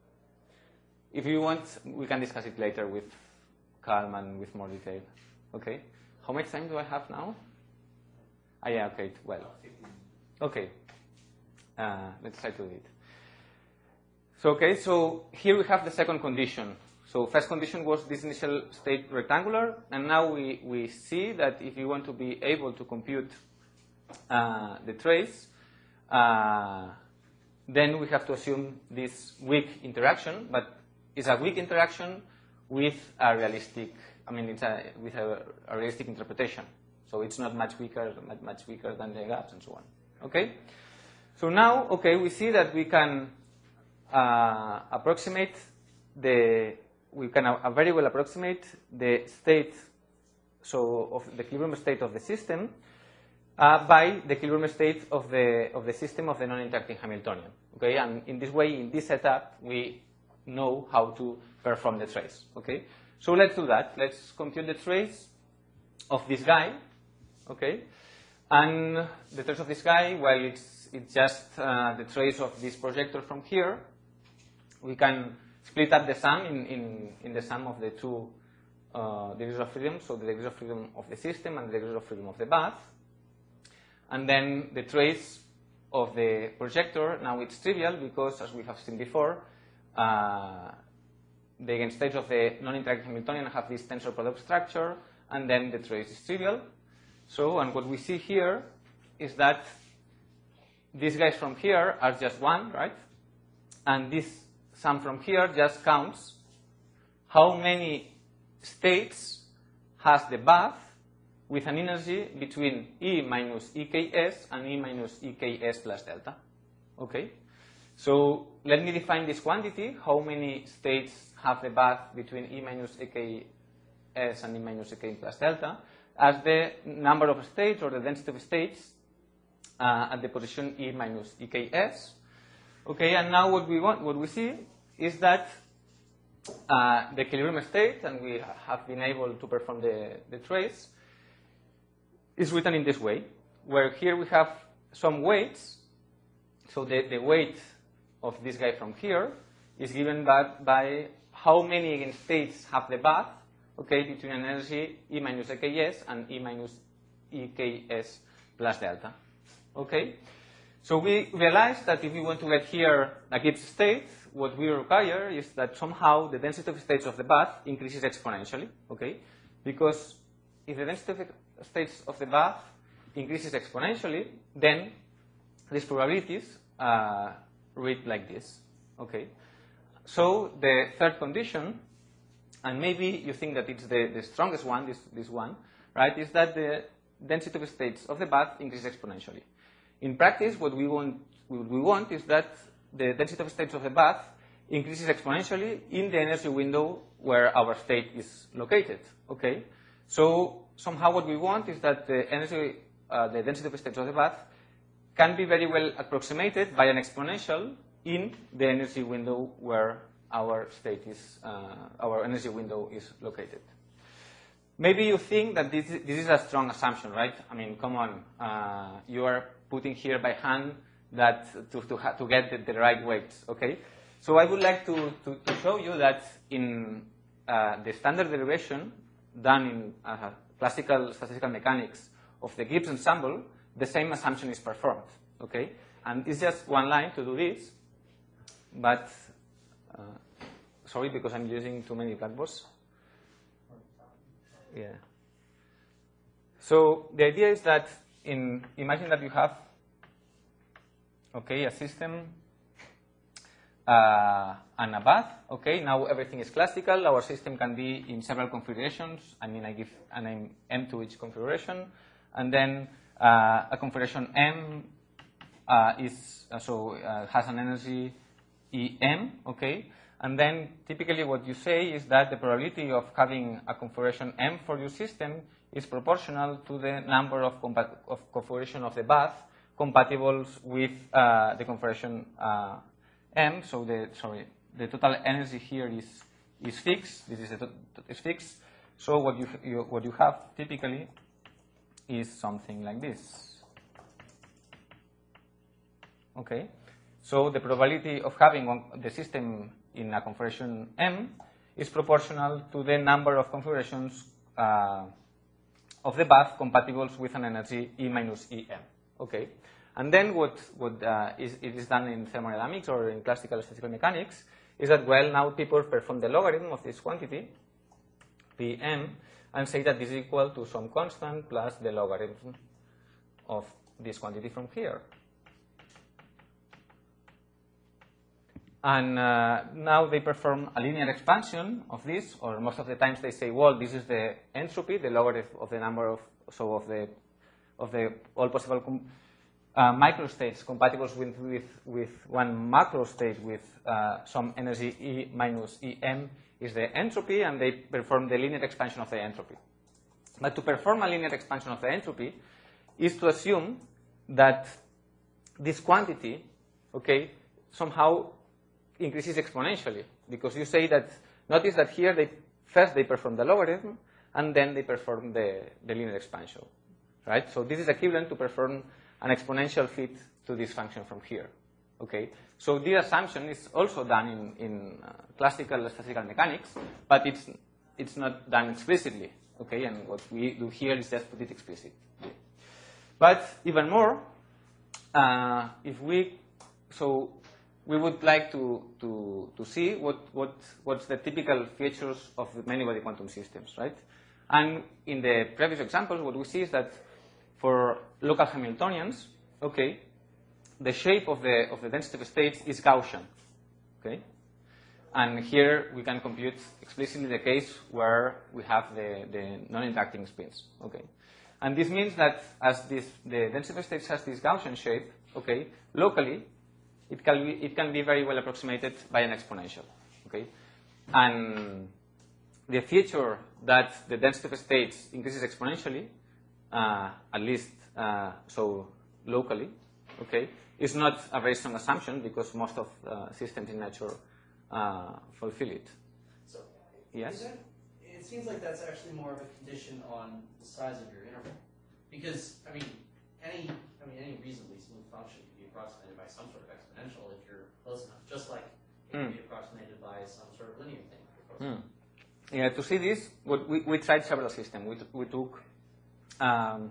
If you want, we can discuss it later with calm and with more detail, okay? How much time do I have now? Ah, yeah, okay, well. Okay, uh, let's try to do it. So, okay, so here we have the second condition. So first condition was this initial state rectangular, and now we, we see that if you want to be able to compute uh, the trace, uh, then we have to assume this weak interaction, but it's a weak interaction with a realistic, I mean, it's a, with a, a realistic interpretation. So it's not much weaker, much, much weaker than the gaps and so on. Okay? So now, okay, we see that we can uh, approximate the, we can uh, very well approximate the state, so of the equilibrium state of the system uh, by the equilibrium state of the, of the system of the non-interacting Hamiltonian. Okay? And in this way, in this setup, we know how to perform the trace. Okay? So let's do that. Let's compute the trace of this guy. Okay, and the trace of this guy, well, it's it's just uh, the trace of this projector from here. We can split up the sum in in, in the sum of the two uh, degrees of freedom, so the degrees of freedom of the system and the degrees of freedom of the bath, and then the trace of the projector. Now it's trivial because, as we have seen before, uh, the eigenstates of the non-interacting Hamiltonian have this tensor product structure, and then the trace is trivial. So, and what we see here is that these guys from here are just one, right? And this sum from here just counts how many states has the bath with an energy between E minus E K S and E minus E K S plus delta. Okay? So, let me define this quantity, how many states have the bath between E minus E K S and E minus E K plus delta, as the number of states or the density of states uh, at the position E minus E K S. Okay, and now what we want, what we see is that uh, the equilibrium state, and we have been able to perform the, the trace, is written in this way, where here we have some weights. So the, the weight of this guy from here is given by, by how many eigenstates have the bath, okay, between an energy E minus E K S and E minus E K S plus delta. Okay? So we realized that if we want to get here a Gibbs state, what we require is that somehow the density of states of the bath increases exponentially. Okay? Because if the density of states of the bath increases exponentially, then these probabilities uh, read like this. Okay? So the third condition, and maybe you think that it's the, the strongest one, this, this one, right, is that the density of states of the bath increases exponentially. In practice, what we want, what we want is that the density of states of the bath increases exponentially in the energy window where our state is located. Okay? So somehow what we want is that the energy, uh, the density of states of the bath can be very well approximated by an exponential in the energy window where our state is, uh, our energy window is located. Maybe you think that this, this is a strong assumption, right? I mean, come on, uh, you are putting here by hand that to, to, ha to get the, the right weights, okay? So I would like to, to, to show you that in uh, the standard derivation done in uh, classical statistical mechanics of the Gibbs ensemble, the same assumption is performed. Okay? And it's just one line to do this, but uh, sorry, because I'm using too many blackboards. Yeah. So the idea is that in imagine that you have okay a system uh, and a bath. Okay, now everything is classical. Our system can be in several configurations. I mean, I give a name M to each configuration, and then uh, a configuration M uh, is uh, so uh, has an energy E M. Okay. And then typically what you say is that the probability of having a configuration M for your system is proportional to the number of, of configuration of the bath compatible with uh, the configuration uh, M. So the sorry, the total energy here is is fixed. This is the is fixed. So what you, you what you have typically is something like this. Okay. So the probability of having one, the system in a configuration M is proportional to the number of configurations uh, of the bath compatible with an energy E minus E M. Okay, and then what what uh, is it is done in thermodynamics or in classical statistical mechanics is that, well, now people perform the logarithm of this quantity P M and say that this is equal to some constant plus the logarithm of this quantity from here. And uh, now they perform a linear expansion of this, or most of the times they say, well, this is the entropy, the logarithm of the number of, so of the, of the all possible com uh, microstates compatible with, with, with one macro state with uh, some energy E minus E M is the entropy, and they perform the linear expansion of the entropy. But to perform a linear expansion of the entropy is to assume that this quantity, okay, somehow increases exponentially, because you say that, notice that here they first they perform the logarithm and then they perform the, the linear expansion, right? So this is equivalent to perform an exponential fit to this function from here, okay? So this assumption is also done in, in uh, classical statistical mechanics, but it's, it's not done explicitly, okay? And what we do here is just put it explicitly. But even more, uh, if we, so we would like to, to, to see what, what, what's the typical features of the many-body quantum systems, right? And in the previous examples, what we see is that for local Hamiltonians, okay, the shape of the, of the density of states is Gaussian, okay? And here we can compute explicitly the case where we have the, the non-interacting spins, okay? And this means that as this, the density of states has this Gaussian shape, okay, locally, It can, be, it can be very well approximated by an exponential, okay? And the feature that the density of states increases exponentially, uh, at least uh, so locally, okay, is not a very strong assumption because most of uh, systems in nature uh, fulfill it. So, yes? Is that, it seems like that's actually more of a condition on the size of your interval. Because, I mean, any, I mean, any reasonably smooth function can be approximated by some sort of exponential if you're close enough, just like it can mm. be approximated by some sort of linear thing. Mm. Yeah, to see this, what we, we tried several systems. We, we took um,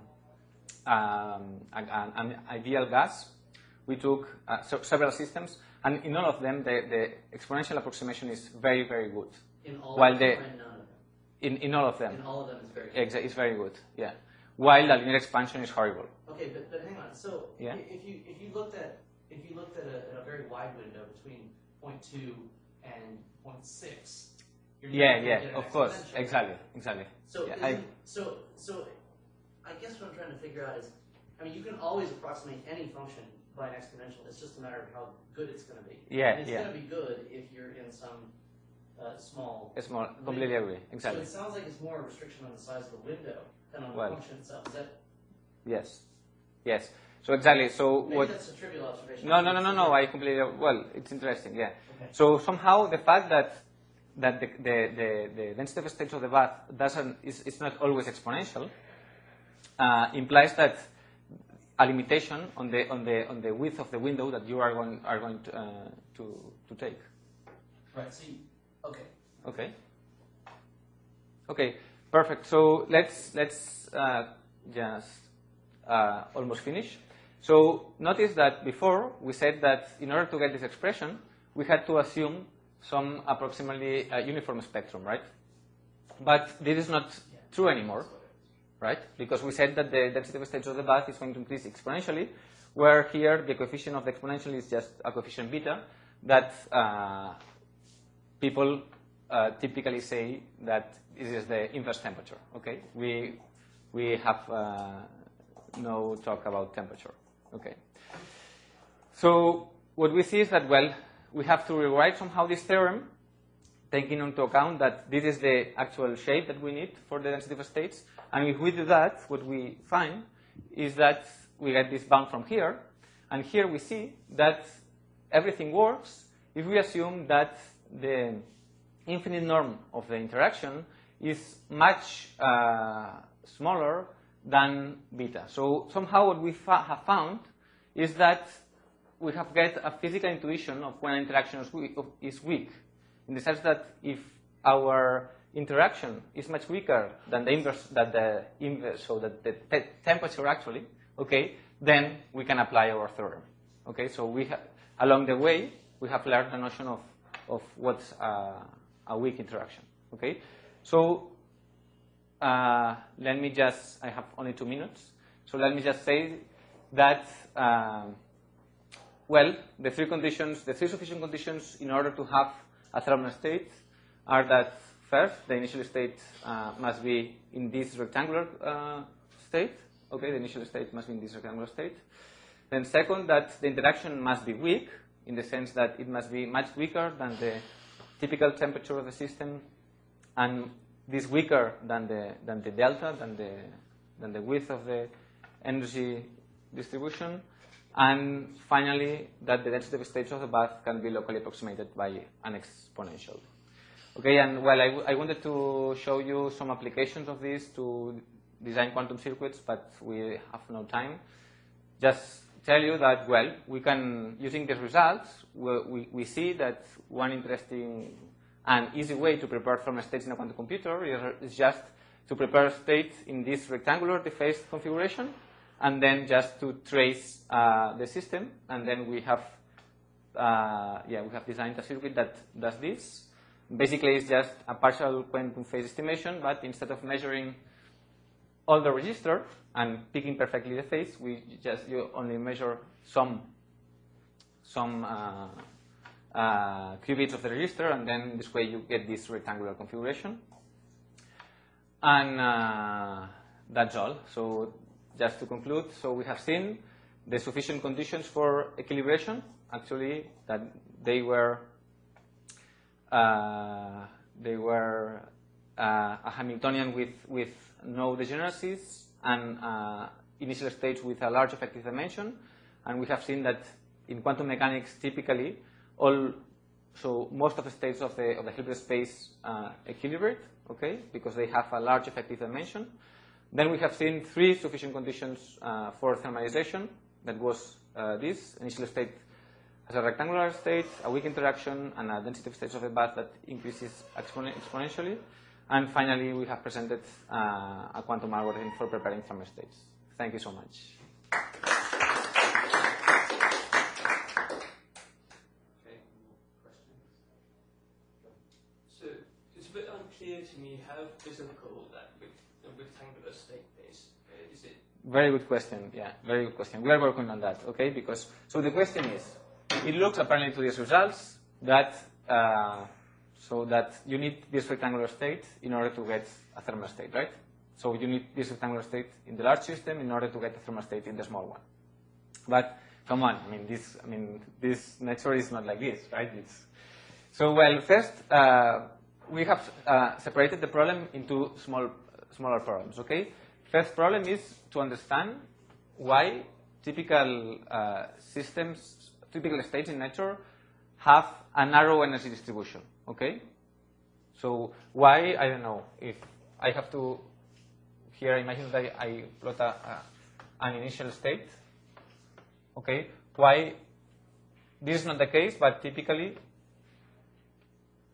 um, an, an ideal gas, we took uh, so several systems, and in all of them, the, the exponential approximation is very, very good. In all While of them, the, or in none of them? In, in all of them. In all of them, it's very good. Exactly, it's very good, yeah. While the linear expansion is horrible. Okay, but, but hang on. So yeah? if you if you looked at if you looked at a, at a very wide window between zero point two and zero point six, you're yeah, not yeah, get an of course, exponential. exactly, exactly. So yeah, I, so so, I guess what I'm trying to figure out is, I mean, you can always approximate any function by an exponential. It's just a matter of how good it's going to be. Yeah, and it's yeah. going to be good if you're in some uh, small. Small, completely agree, exactly. So it sounds like it's more a restriction on the size of the window than on well, the function itself. Is that? Yes, yes. So exactly. So Maybe what? That's a trivial observation. No, no, no, no, no. I completely. Well, it's interesting. Yeah. Okay. So somehow the fact that that the the, the, the density of states of the bath doesn't is it's not always exponential uh, implies that a limitation on the on the on the width of the window that you are going are going to uh, to to take. Right. See. Okay. Okay. Okay. Perfect. So let's let's uh, just uh, almost finished. So notice that before we said that in order to get this expression, we had to assume some approximately uh, uniform spectrum, right? But this is not true anymore, right? Because we said that the density of states of the bath is going to increase exponentially, where here the coefficient of the exponential is just a coefficient beta that uh, people uh, typically say that this is the inverse temperature, okay? We, we have uh, no talk about temperature, okay? So what we see is that, well, we have to rewrite somehow this theorem, taking into account that this is the actual shape that we need for the density of states. And if we do that, what we find is that we get this bound from here. And here we see that everything works if we assume that the infinite norm of the interaction is much uh, smaller than beta. So somehow what we have found is that we have get a physical intuition of when an interaction is weak, is weak, in the sense that if our interaction is much weaker than the inverse, than the inverse, so that the te temperature actually, okay, then we can apply our theorem. Okay, so we have, along the way, we have learned the notion of, of what's uh, a weak interaction. Okay, so uh, let me just, I have only two minutes, so let me just say that, um, well, the three conditions, the three sufficient conditions in order to have a thermal state are that first, the initial state uh, must be in this rectangular uh, state. Okay, the initial state must be in this rectangular state. Then second, that the interaction must be weak, in the sense that it must be much weaker than the typical temperature of the system, and this weaker than the than the delta, than the than the width of the energy distribution. And finally, that the density of states of the bath can be locally approximated by an exponential. Okay, and well, I, I wanted to show you some applications of this to design quantum circuits, but we have no time. Just tell you that, well, we can, using these results, we, we, we see that one interesting and easy way to prepare thermal states in a quantum computer is just to prepare states in this rectangular dephased configuration, and then just to trace uh, the system, and then we have, uh, yeah, we have designed a circuit that does this. Basically, it's just a partial quantum phase estimation, but instead of measuring all the register and picking perfectly the phase, we just you only measure some some uh, uh, qubits of the register, and then this way you get this rectangular configuration. And uh, that's all. So just to conclude, so we have seen the sufficient conditions for equilibration, actually, that they were uh, they were uh, a Hamiltonian with, with no degeneracies and uh, initial states with a large effective dimension. And we have seen that in quantum mechanics, typically, all so most of the states of the of the Hilbert space uh, equilibrate, okay, because they have a large effective dimension. Then we have seen three sufficient conditions uh, for thermalization. That was uh, this initial state as a rectangular state, a weak interaction, and a density of states of the bath that increases expon exponentially. And finally, we have presented uh, a quantum algorithm for preparing thermal states. Thank you so much. Okay, questions? So it's a bit unclear to me how physical that rectangular state is. Uh, is it? Very good question. Yeah, very good question. We are working on that. Okay, because so the question is, it looks apparently to these results that uh, so that you need this rectangular state in order to get a thermal state, right? So you need this rectangular state in the large system in order to get a thermal state in the small one. But come on, I mean this. I mean this nature is not like this, right? It's so well. First, uh, we have uh, separated the problem into small. smaller problems, okay? First problem is to understand why typical uh, systems, typical states in nature have a narrow energy distribution, okay? So why, I don't know, if I have to, here imagine that I, I plot a, a, an initial state, okay? Why, this is not the case, but typically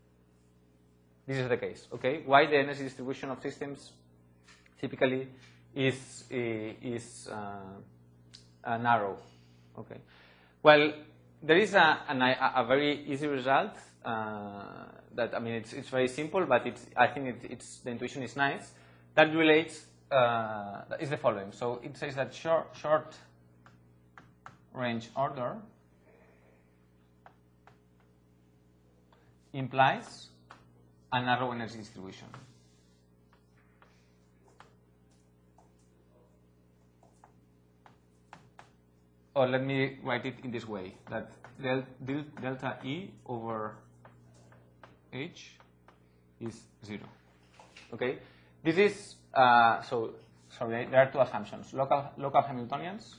this is the case, okay? Why the energy distribution of systems typically is is uh, uh, narrow. Okay. Well, there is a, an, a, a very easy result uh, that, I mean, it's, it's very simple, but it's, I think it, it's, the intuition is nice. That relates, uh, is the following. So it says that short, short range order implies a narrow energy distribution. Or let me write it in this way, that del, del, delta E over H is zero. Okay? This is, uh, so, sorry, there are two assumptions. Local, local Hamiltonians.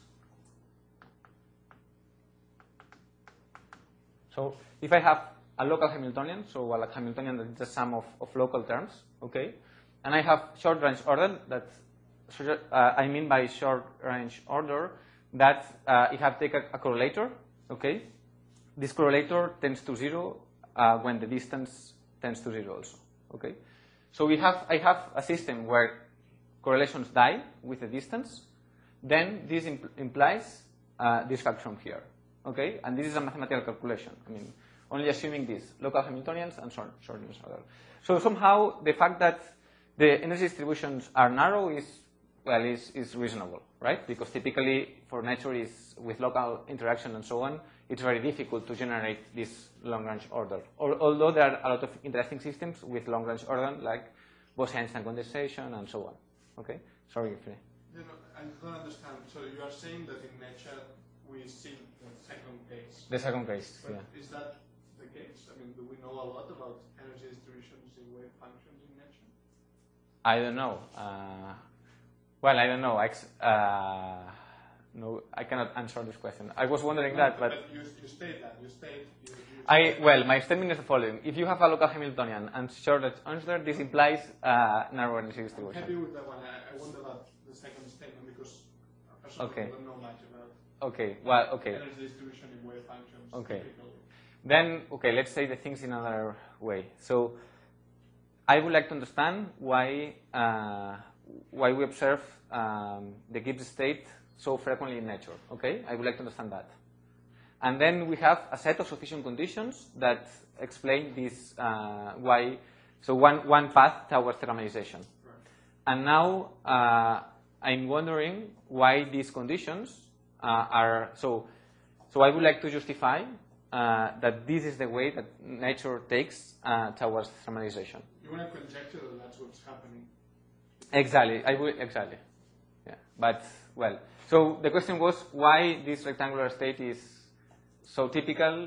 So if I have a local Hamiltonian, so a Hamiltonian that is the sum of, of local terms, okay? And I have short range order, that uh, I mean by short range order, that uh, if I take a, a correlator, okay, this correlator tends to zero uh, when the distance tends to zero also, okay. So we have, I have a system where correlations die with the distance, then this impl implies uh, this fact from here, okay, and this is a mathematical calculation. I mean, only assuming this local Hamiltonians and short short range order. So somehow the fact that the energy distributions are narrow is well, is, is reasonable, right? Because typically for nature is with local interaction and so on, it's very difficult to generate this long-range order. Or, although there are a lot of interesting systems with long-range order, like Bose-Einstein condensation and so on. Okay? Sorry, Fred. You know, I don't understand. So you are saying that in nature we see the second case. The second case, but yeah. Is that the case? I mean, do we know a lot about energy distributions in wave functions in nature? I don't know. Uh, Well, I don't know. I, uh, no, I cannot answer this question. I was wondering no, that, but, but you, you state that. You state. You, you I well, my statement is the following: if you have a local Hamiltonian and short answer, this implies uh, narrow energy distribution. I'm happy with that one. I, I wonder about the second statement because I personally Okay. don't know much about Okay. Well, okay. energy distribution in wave functions. Okay. typically. Then, okay, let's say the things in another way. So, I would like to understand why uh, why we observe um, the Gibbs state so frequently in nature. Okay, I would like to understand that. And then we have a set of sufficient conditions that explain this uh, why. So one one path towards thermalization. Right. And now uh, I'm wondering why these conditions uh, are so. So I would like to justify uh, that this is the way that nature takes uh, towards thermalization. You want to conjecture that that's what's happening. Exactly. I would exactly. Yeah. But well. So the question was why this rectangular state is so typical,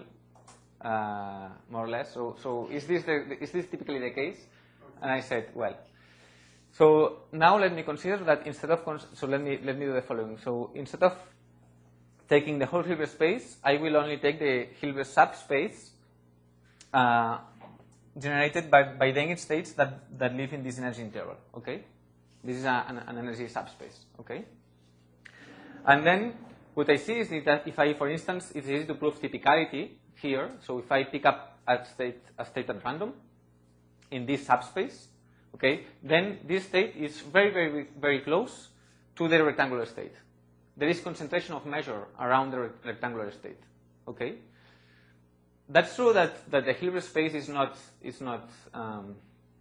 uh, more or less. So so is this the, is this typically the case? Okay. And I said, well. So now let me consider that instead of cons so let me let me do the following. So instead of taking the whole Hilbert space, I will only take the Hilbert subspace uh, generated by by the Engel states that that live in this energy interval. Okay, this is a, an, an energy subspace. Okay, and then what I see is that if I, for instance, it's easy to prove typicality here. So if I pick up a state a state at random in this subspace, okay, then this state is very very very close to the rectangular state. There is concentration of measure around the rectangular state. Okay, that's true that, that the Hilbert space is not is not um,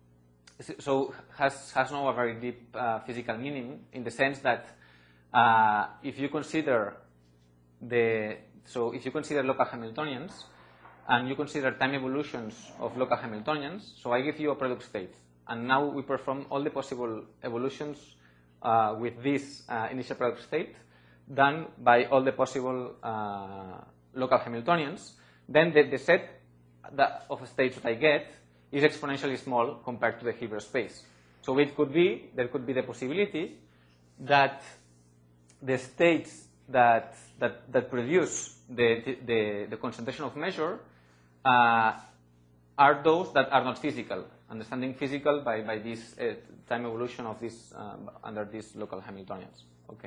so has has no a very deep uh, physical meaning in the sense that uh, if you consider the so if you consider local Hamiltonians and you consider time evolutions of local Hamiltonians, so I give you a product state, and now we perform all the possible evolutions uh, with this uh, initial product state, done by all the possible uh, local Hamiltonians, then the, the set that of states that I get is exponentially small compared to the Hilbert space. So it could be, there could be the possibility that the states that, that, that produce the, the, the concentration of measure uh, are those that are not physical, understanding physical by, by this uh, time evolution of this, uh, under these local Hamiltonians. Okay.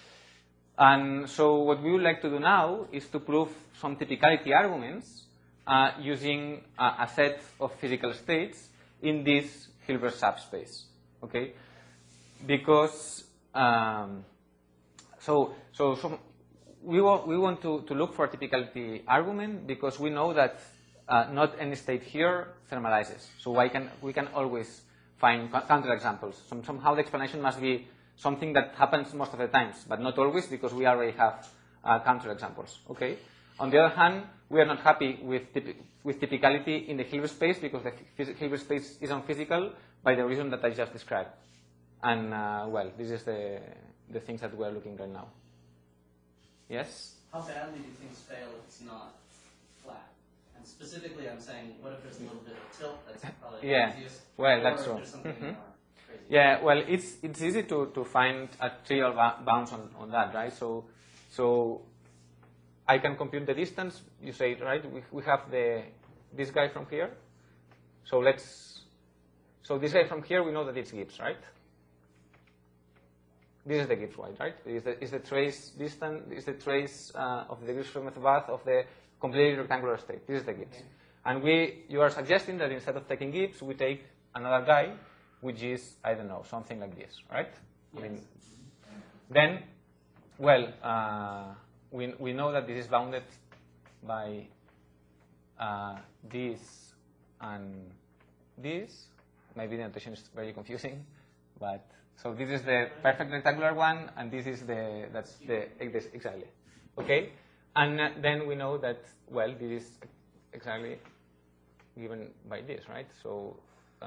And so what we would like to do now is to prove some typicality arguments uh, using a, a set of physical states in this Hilbert subspace. Okay, because um, so, so, so we want, we want to, to look for a typicality argument because we know that uh, not any state here thermalizes. So I can, we can always find counterexamples. Some, somehow the explanation must be something that happens most of the times, but not always because we already have uh, counterexamples. Okay. On the other hand, we are not happy with, typi with typicality in the Hilbert space because the Hilbert space is unphysical by the reason that I just described. And, uh, well, this is the, the things that we are looking right now. Yes? How badly do things fail if it's not flat? And specifically, I'm saying, what if there's a little bit of tilt? That's probably yeah. the easiest. Well, or that's if true. there's something Mm-hmm. more crazy. Yeah, well, it's, it's easy to, to find a trivial bounds on, on that, right? So, so I can compute the distance, you say, right? We, we have the, this guy from here. So let's, so this guy from here, we know that it's Gibbs, right? This is the Gibbs weight, right? Is the, is the trace distance, is the trace uh, of the degrees freedom of bath of the completely rectangular state. This is the Gibbs. Okay. And we, you are suggesting that instead of taking Gibbs, we take another guy, which is, I don't know, something like this, right? Yes. I mean, then, well, uh, we, we know that this is bounded by uh, this and this. Maybe the notation is very confusing, but so this is the perfect rectangular one, and this is the, that's the, exactly. Okay? And uh, then we know that, well, this is exactly given by this, right? So, uh,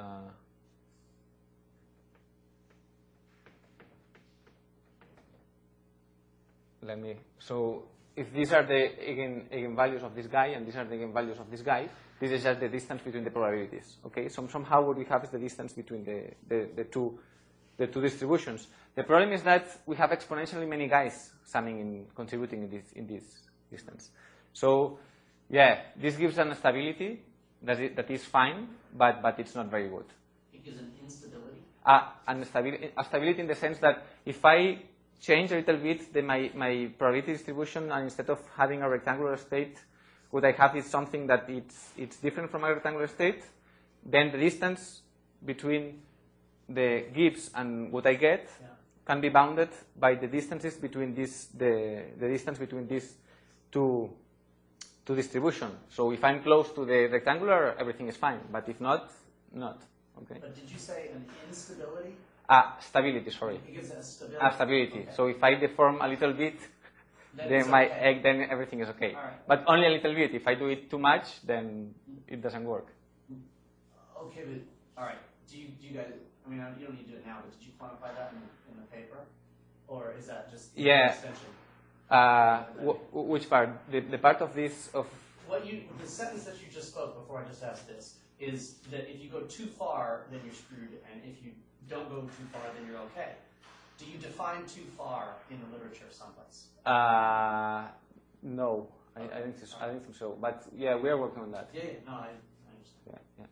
let me, so if these are the eigen, eigenvalues of this guy and these are the eigenvalues of this guy, this is just the distance between the probabilities. Okay? So somehow what we have is the distance between the, the, the two the two distributions. The problem is that we have exponentially many guys summing in, contributing in this, in this distance. So, yeah, this gives an stability that is, that is fine, but, but it's not very good. It gives an instability? Uh, and stability, a stability in the sense that if I change a little bit the, my, my probability distribution, and instead of having a rectangular state, what I have is something that it's, it's different from a rectangular state, then the distance between the Gibbs and what I get yeah. can be bounded by the distances between this, the, the distance between these two, two distribution. So if I'm close to the rectangular, everything is fine. But if not, not. Okay. But did you say an instability? Ah, stability, sorry. It gives a stability. Ah, stability. Okay. So if I deform a little bit, then, then my okay. egg, then everything is okay. Right. But only a little bit. If I do it too much, then it doesn't work. Okay, but all right. Do you, do you guys? I mean, you don't need to do it now, but did you quantify that in, in the paper? Or is that just yeah. an extension? Uh, which part? The, the part of this, of... What you, the sentence that you just spoke before I just asked this, is that if you go too far, then you're screwed, and if you don't go too far, then you're okay. Do you define too far in the literature someplace? Uh, no, I, I, think so, I think so. But yeah, we are working on that. Yeah, yeah, no, I, I understand. Yeah, yeah.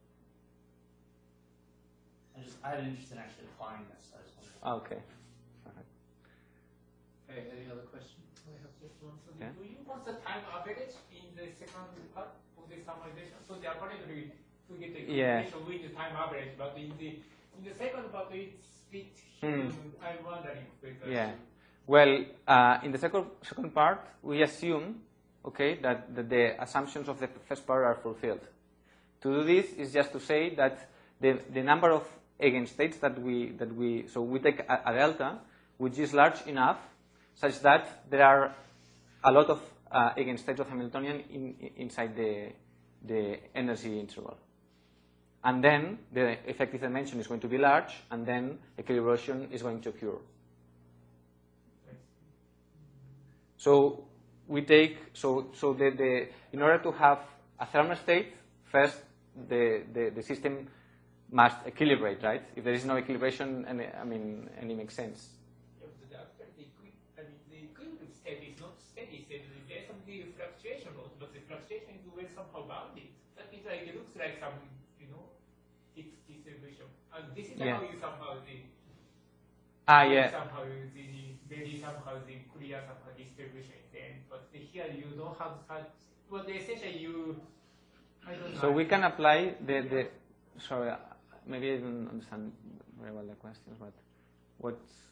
I just I had an interest in actually applying this. I just wanted to okay. Right. Okay, any other questions? I have just one. So yeah. do you want the time average in the second part of the summarization? So the accordingly to get the yeah. equation with the time average, but in the in the second part it's bit hmm. I'm wondering whether yeah. Well, uh, in the second second part we assume okay that, that the assumptions of the first part are fulfilled. To do this is just to say that the the number of eigenstates that we that we so we take a, a delta which is large enough such that there are a lot of uh, eigenstates of Hamiltonian in, in, inside the the energy interval, and then the effective dimension is going to be large, and then equilibration is going to occur. So we take so so the, the in order to have a thermal state, first the the, the system must equilibrate, right? If there is no equilibration, any, I mean, any makes sense. Yeah, but the, the, I mean, the equilibrium state is not steady state. There's some fluctuation, but the fluctuation is well somehow bounded. That means like it looks like some, you know, fixed distribution. And this is yeah. how you somehow the ah yeah somehow the maybe somehow the clear somehow distribution is the end. But the, here you don't have such. Well, the essentially you. I don't know. So we can apply the the. Sorry. Maybe I didn't understand very well the questions, but what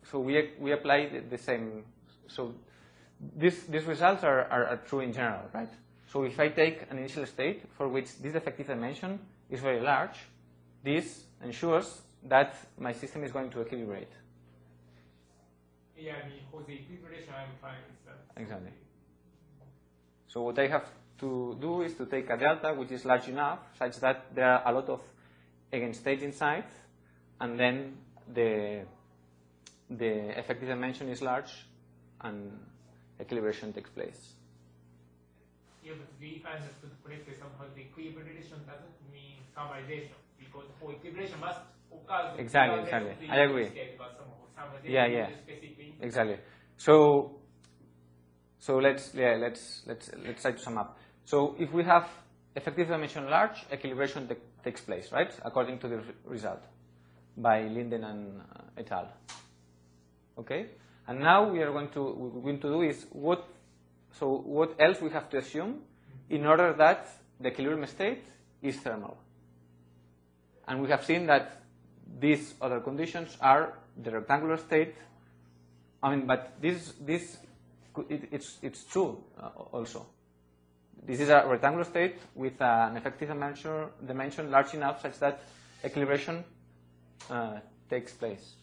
so we we apply the, the same. So this, these results are, are, are true in general, right? So if I take an initial state for which this effective dimension is very large, this ensures that my system is going to equilibrate. Yeah, I mean, for the equilibration, I'm fine with that. Exactly. So what I have to do is to take a delta which is large enough such that there are a lot of eigenstates inside, and then the the effective dimension is large and equilibration takes place. Yeah, but if I understood correctly, somehow the equilibration doesn't mean summarization, because for equilibration must occur. Exactly, exactly. I agree. State, but somehow summarization Yeah, yeah. is specific. Exactly. So so let's yeah let's let's let's try to sum up. So if we have effective dimension large, equilibration te takes place, right? According to the re result by Linden and uh, et al. Okay. And now we are going to what we're going to do is what. So what else we have to assume in order that the equilibrium state is thermal? And we have seen that these other conditions are the rectangular state. I mean, but this this it, it's it's true uh, also. This is a rectangular state with an effective dimension dimension large enough such that equilibration uh, takes place.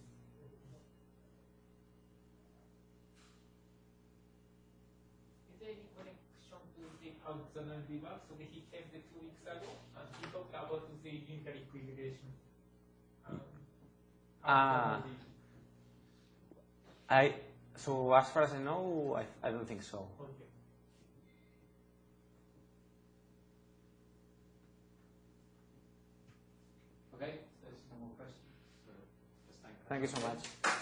Alexander Debug, so he came the two weeks ago, and he talked about the unitary equilibration. Um, Ah, I so as far as I know, I, I don't think so. Okay. Okay, so there's no more questions. So just thank Thank you so much.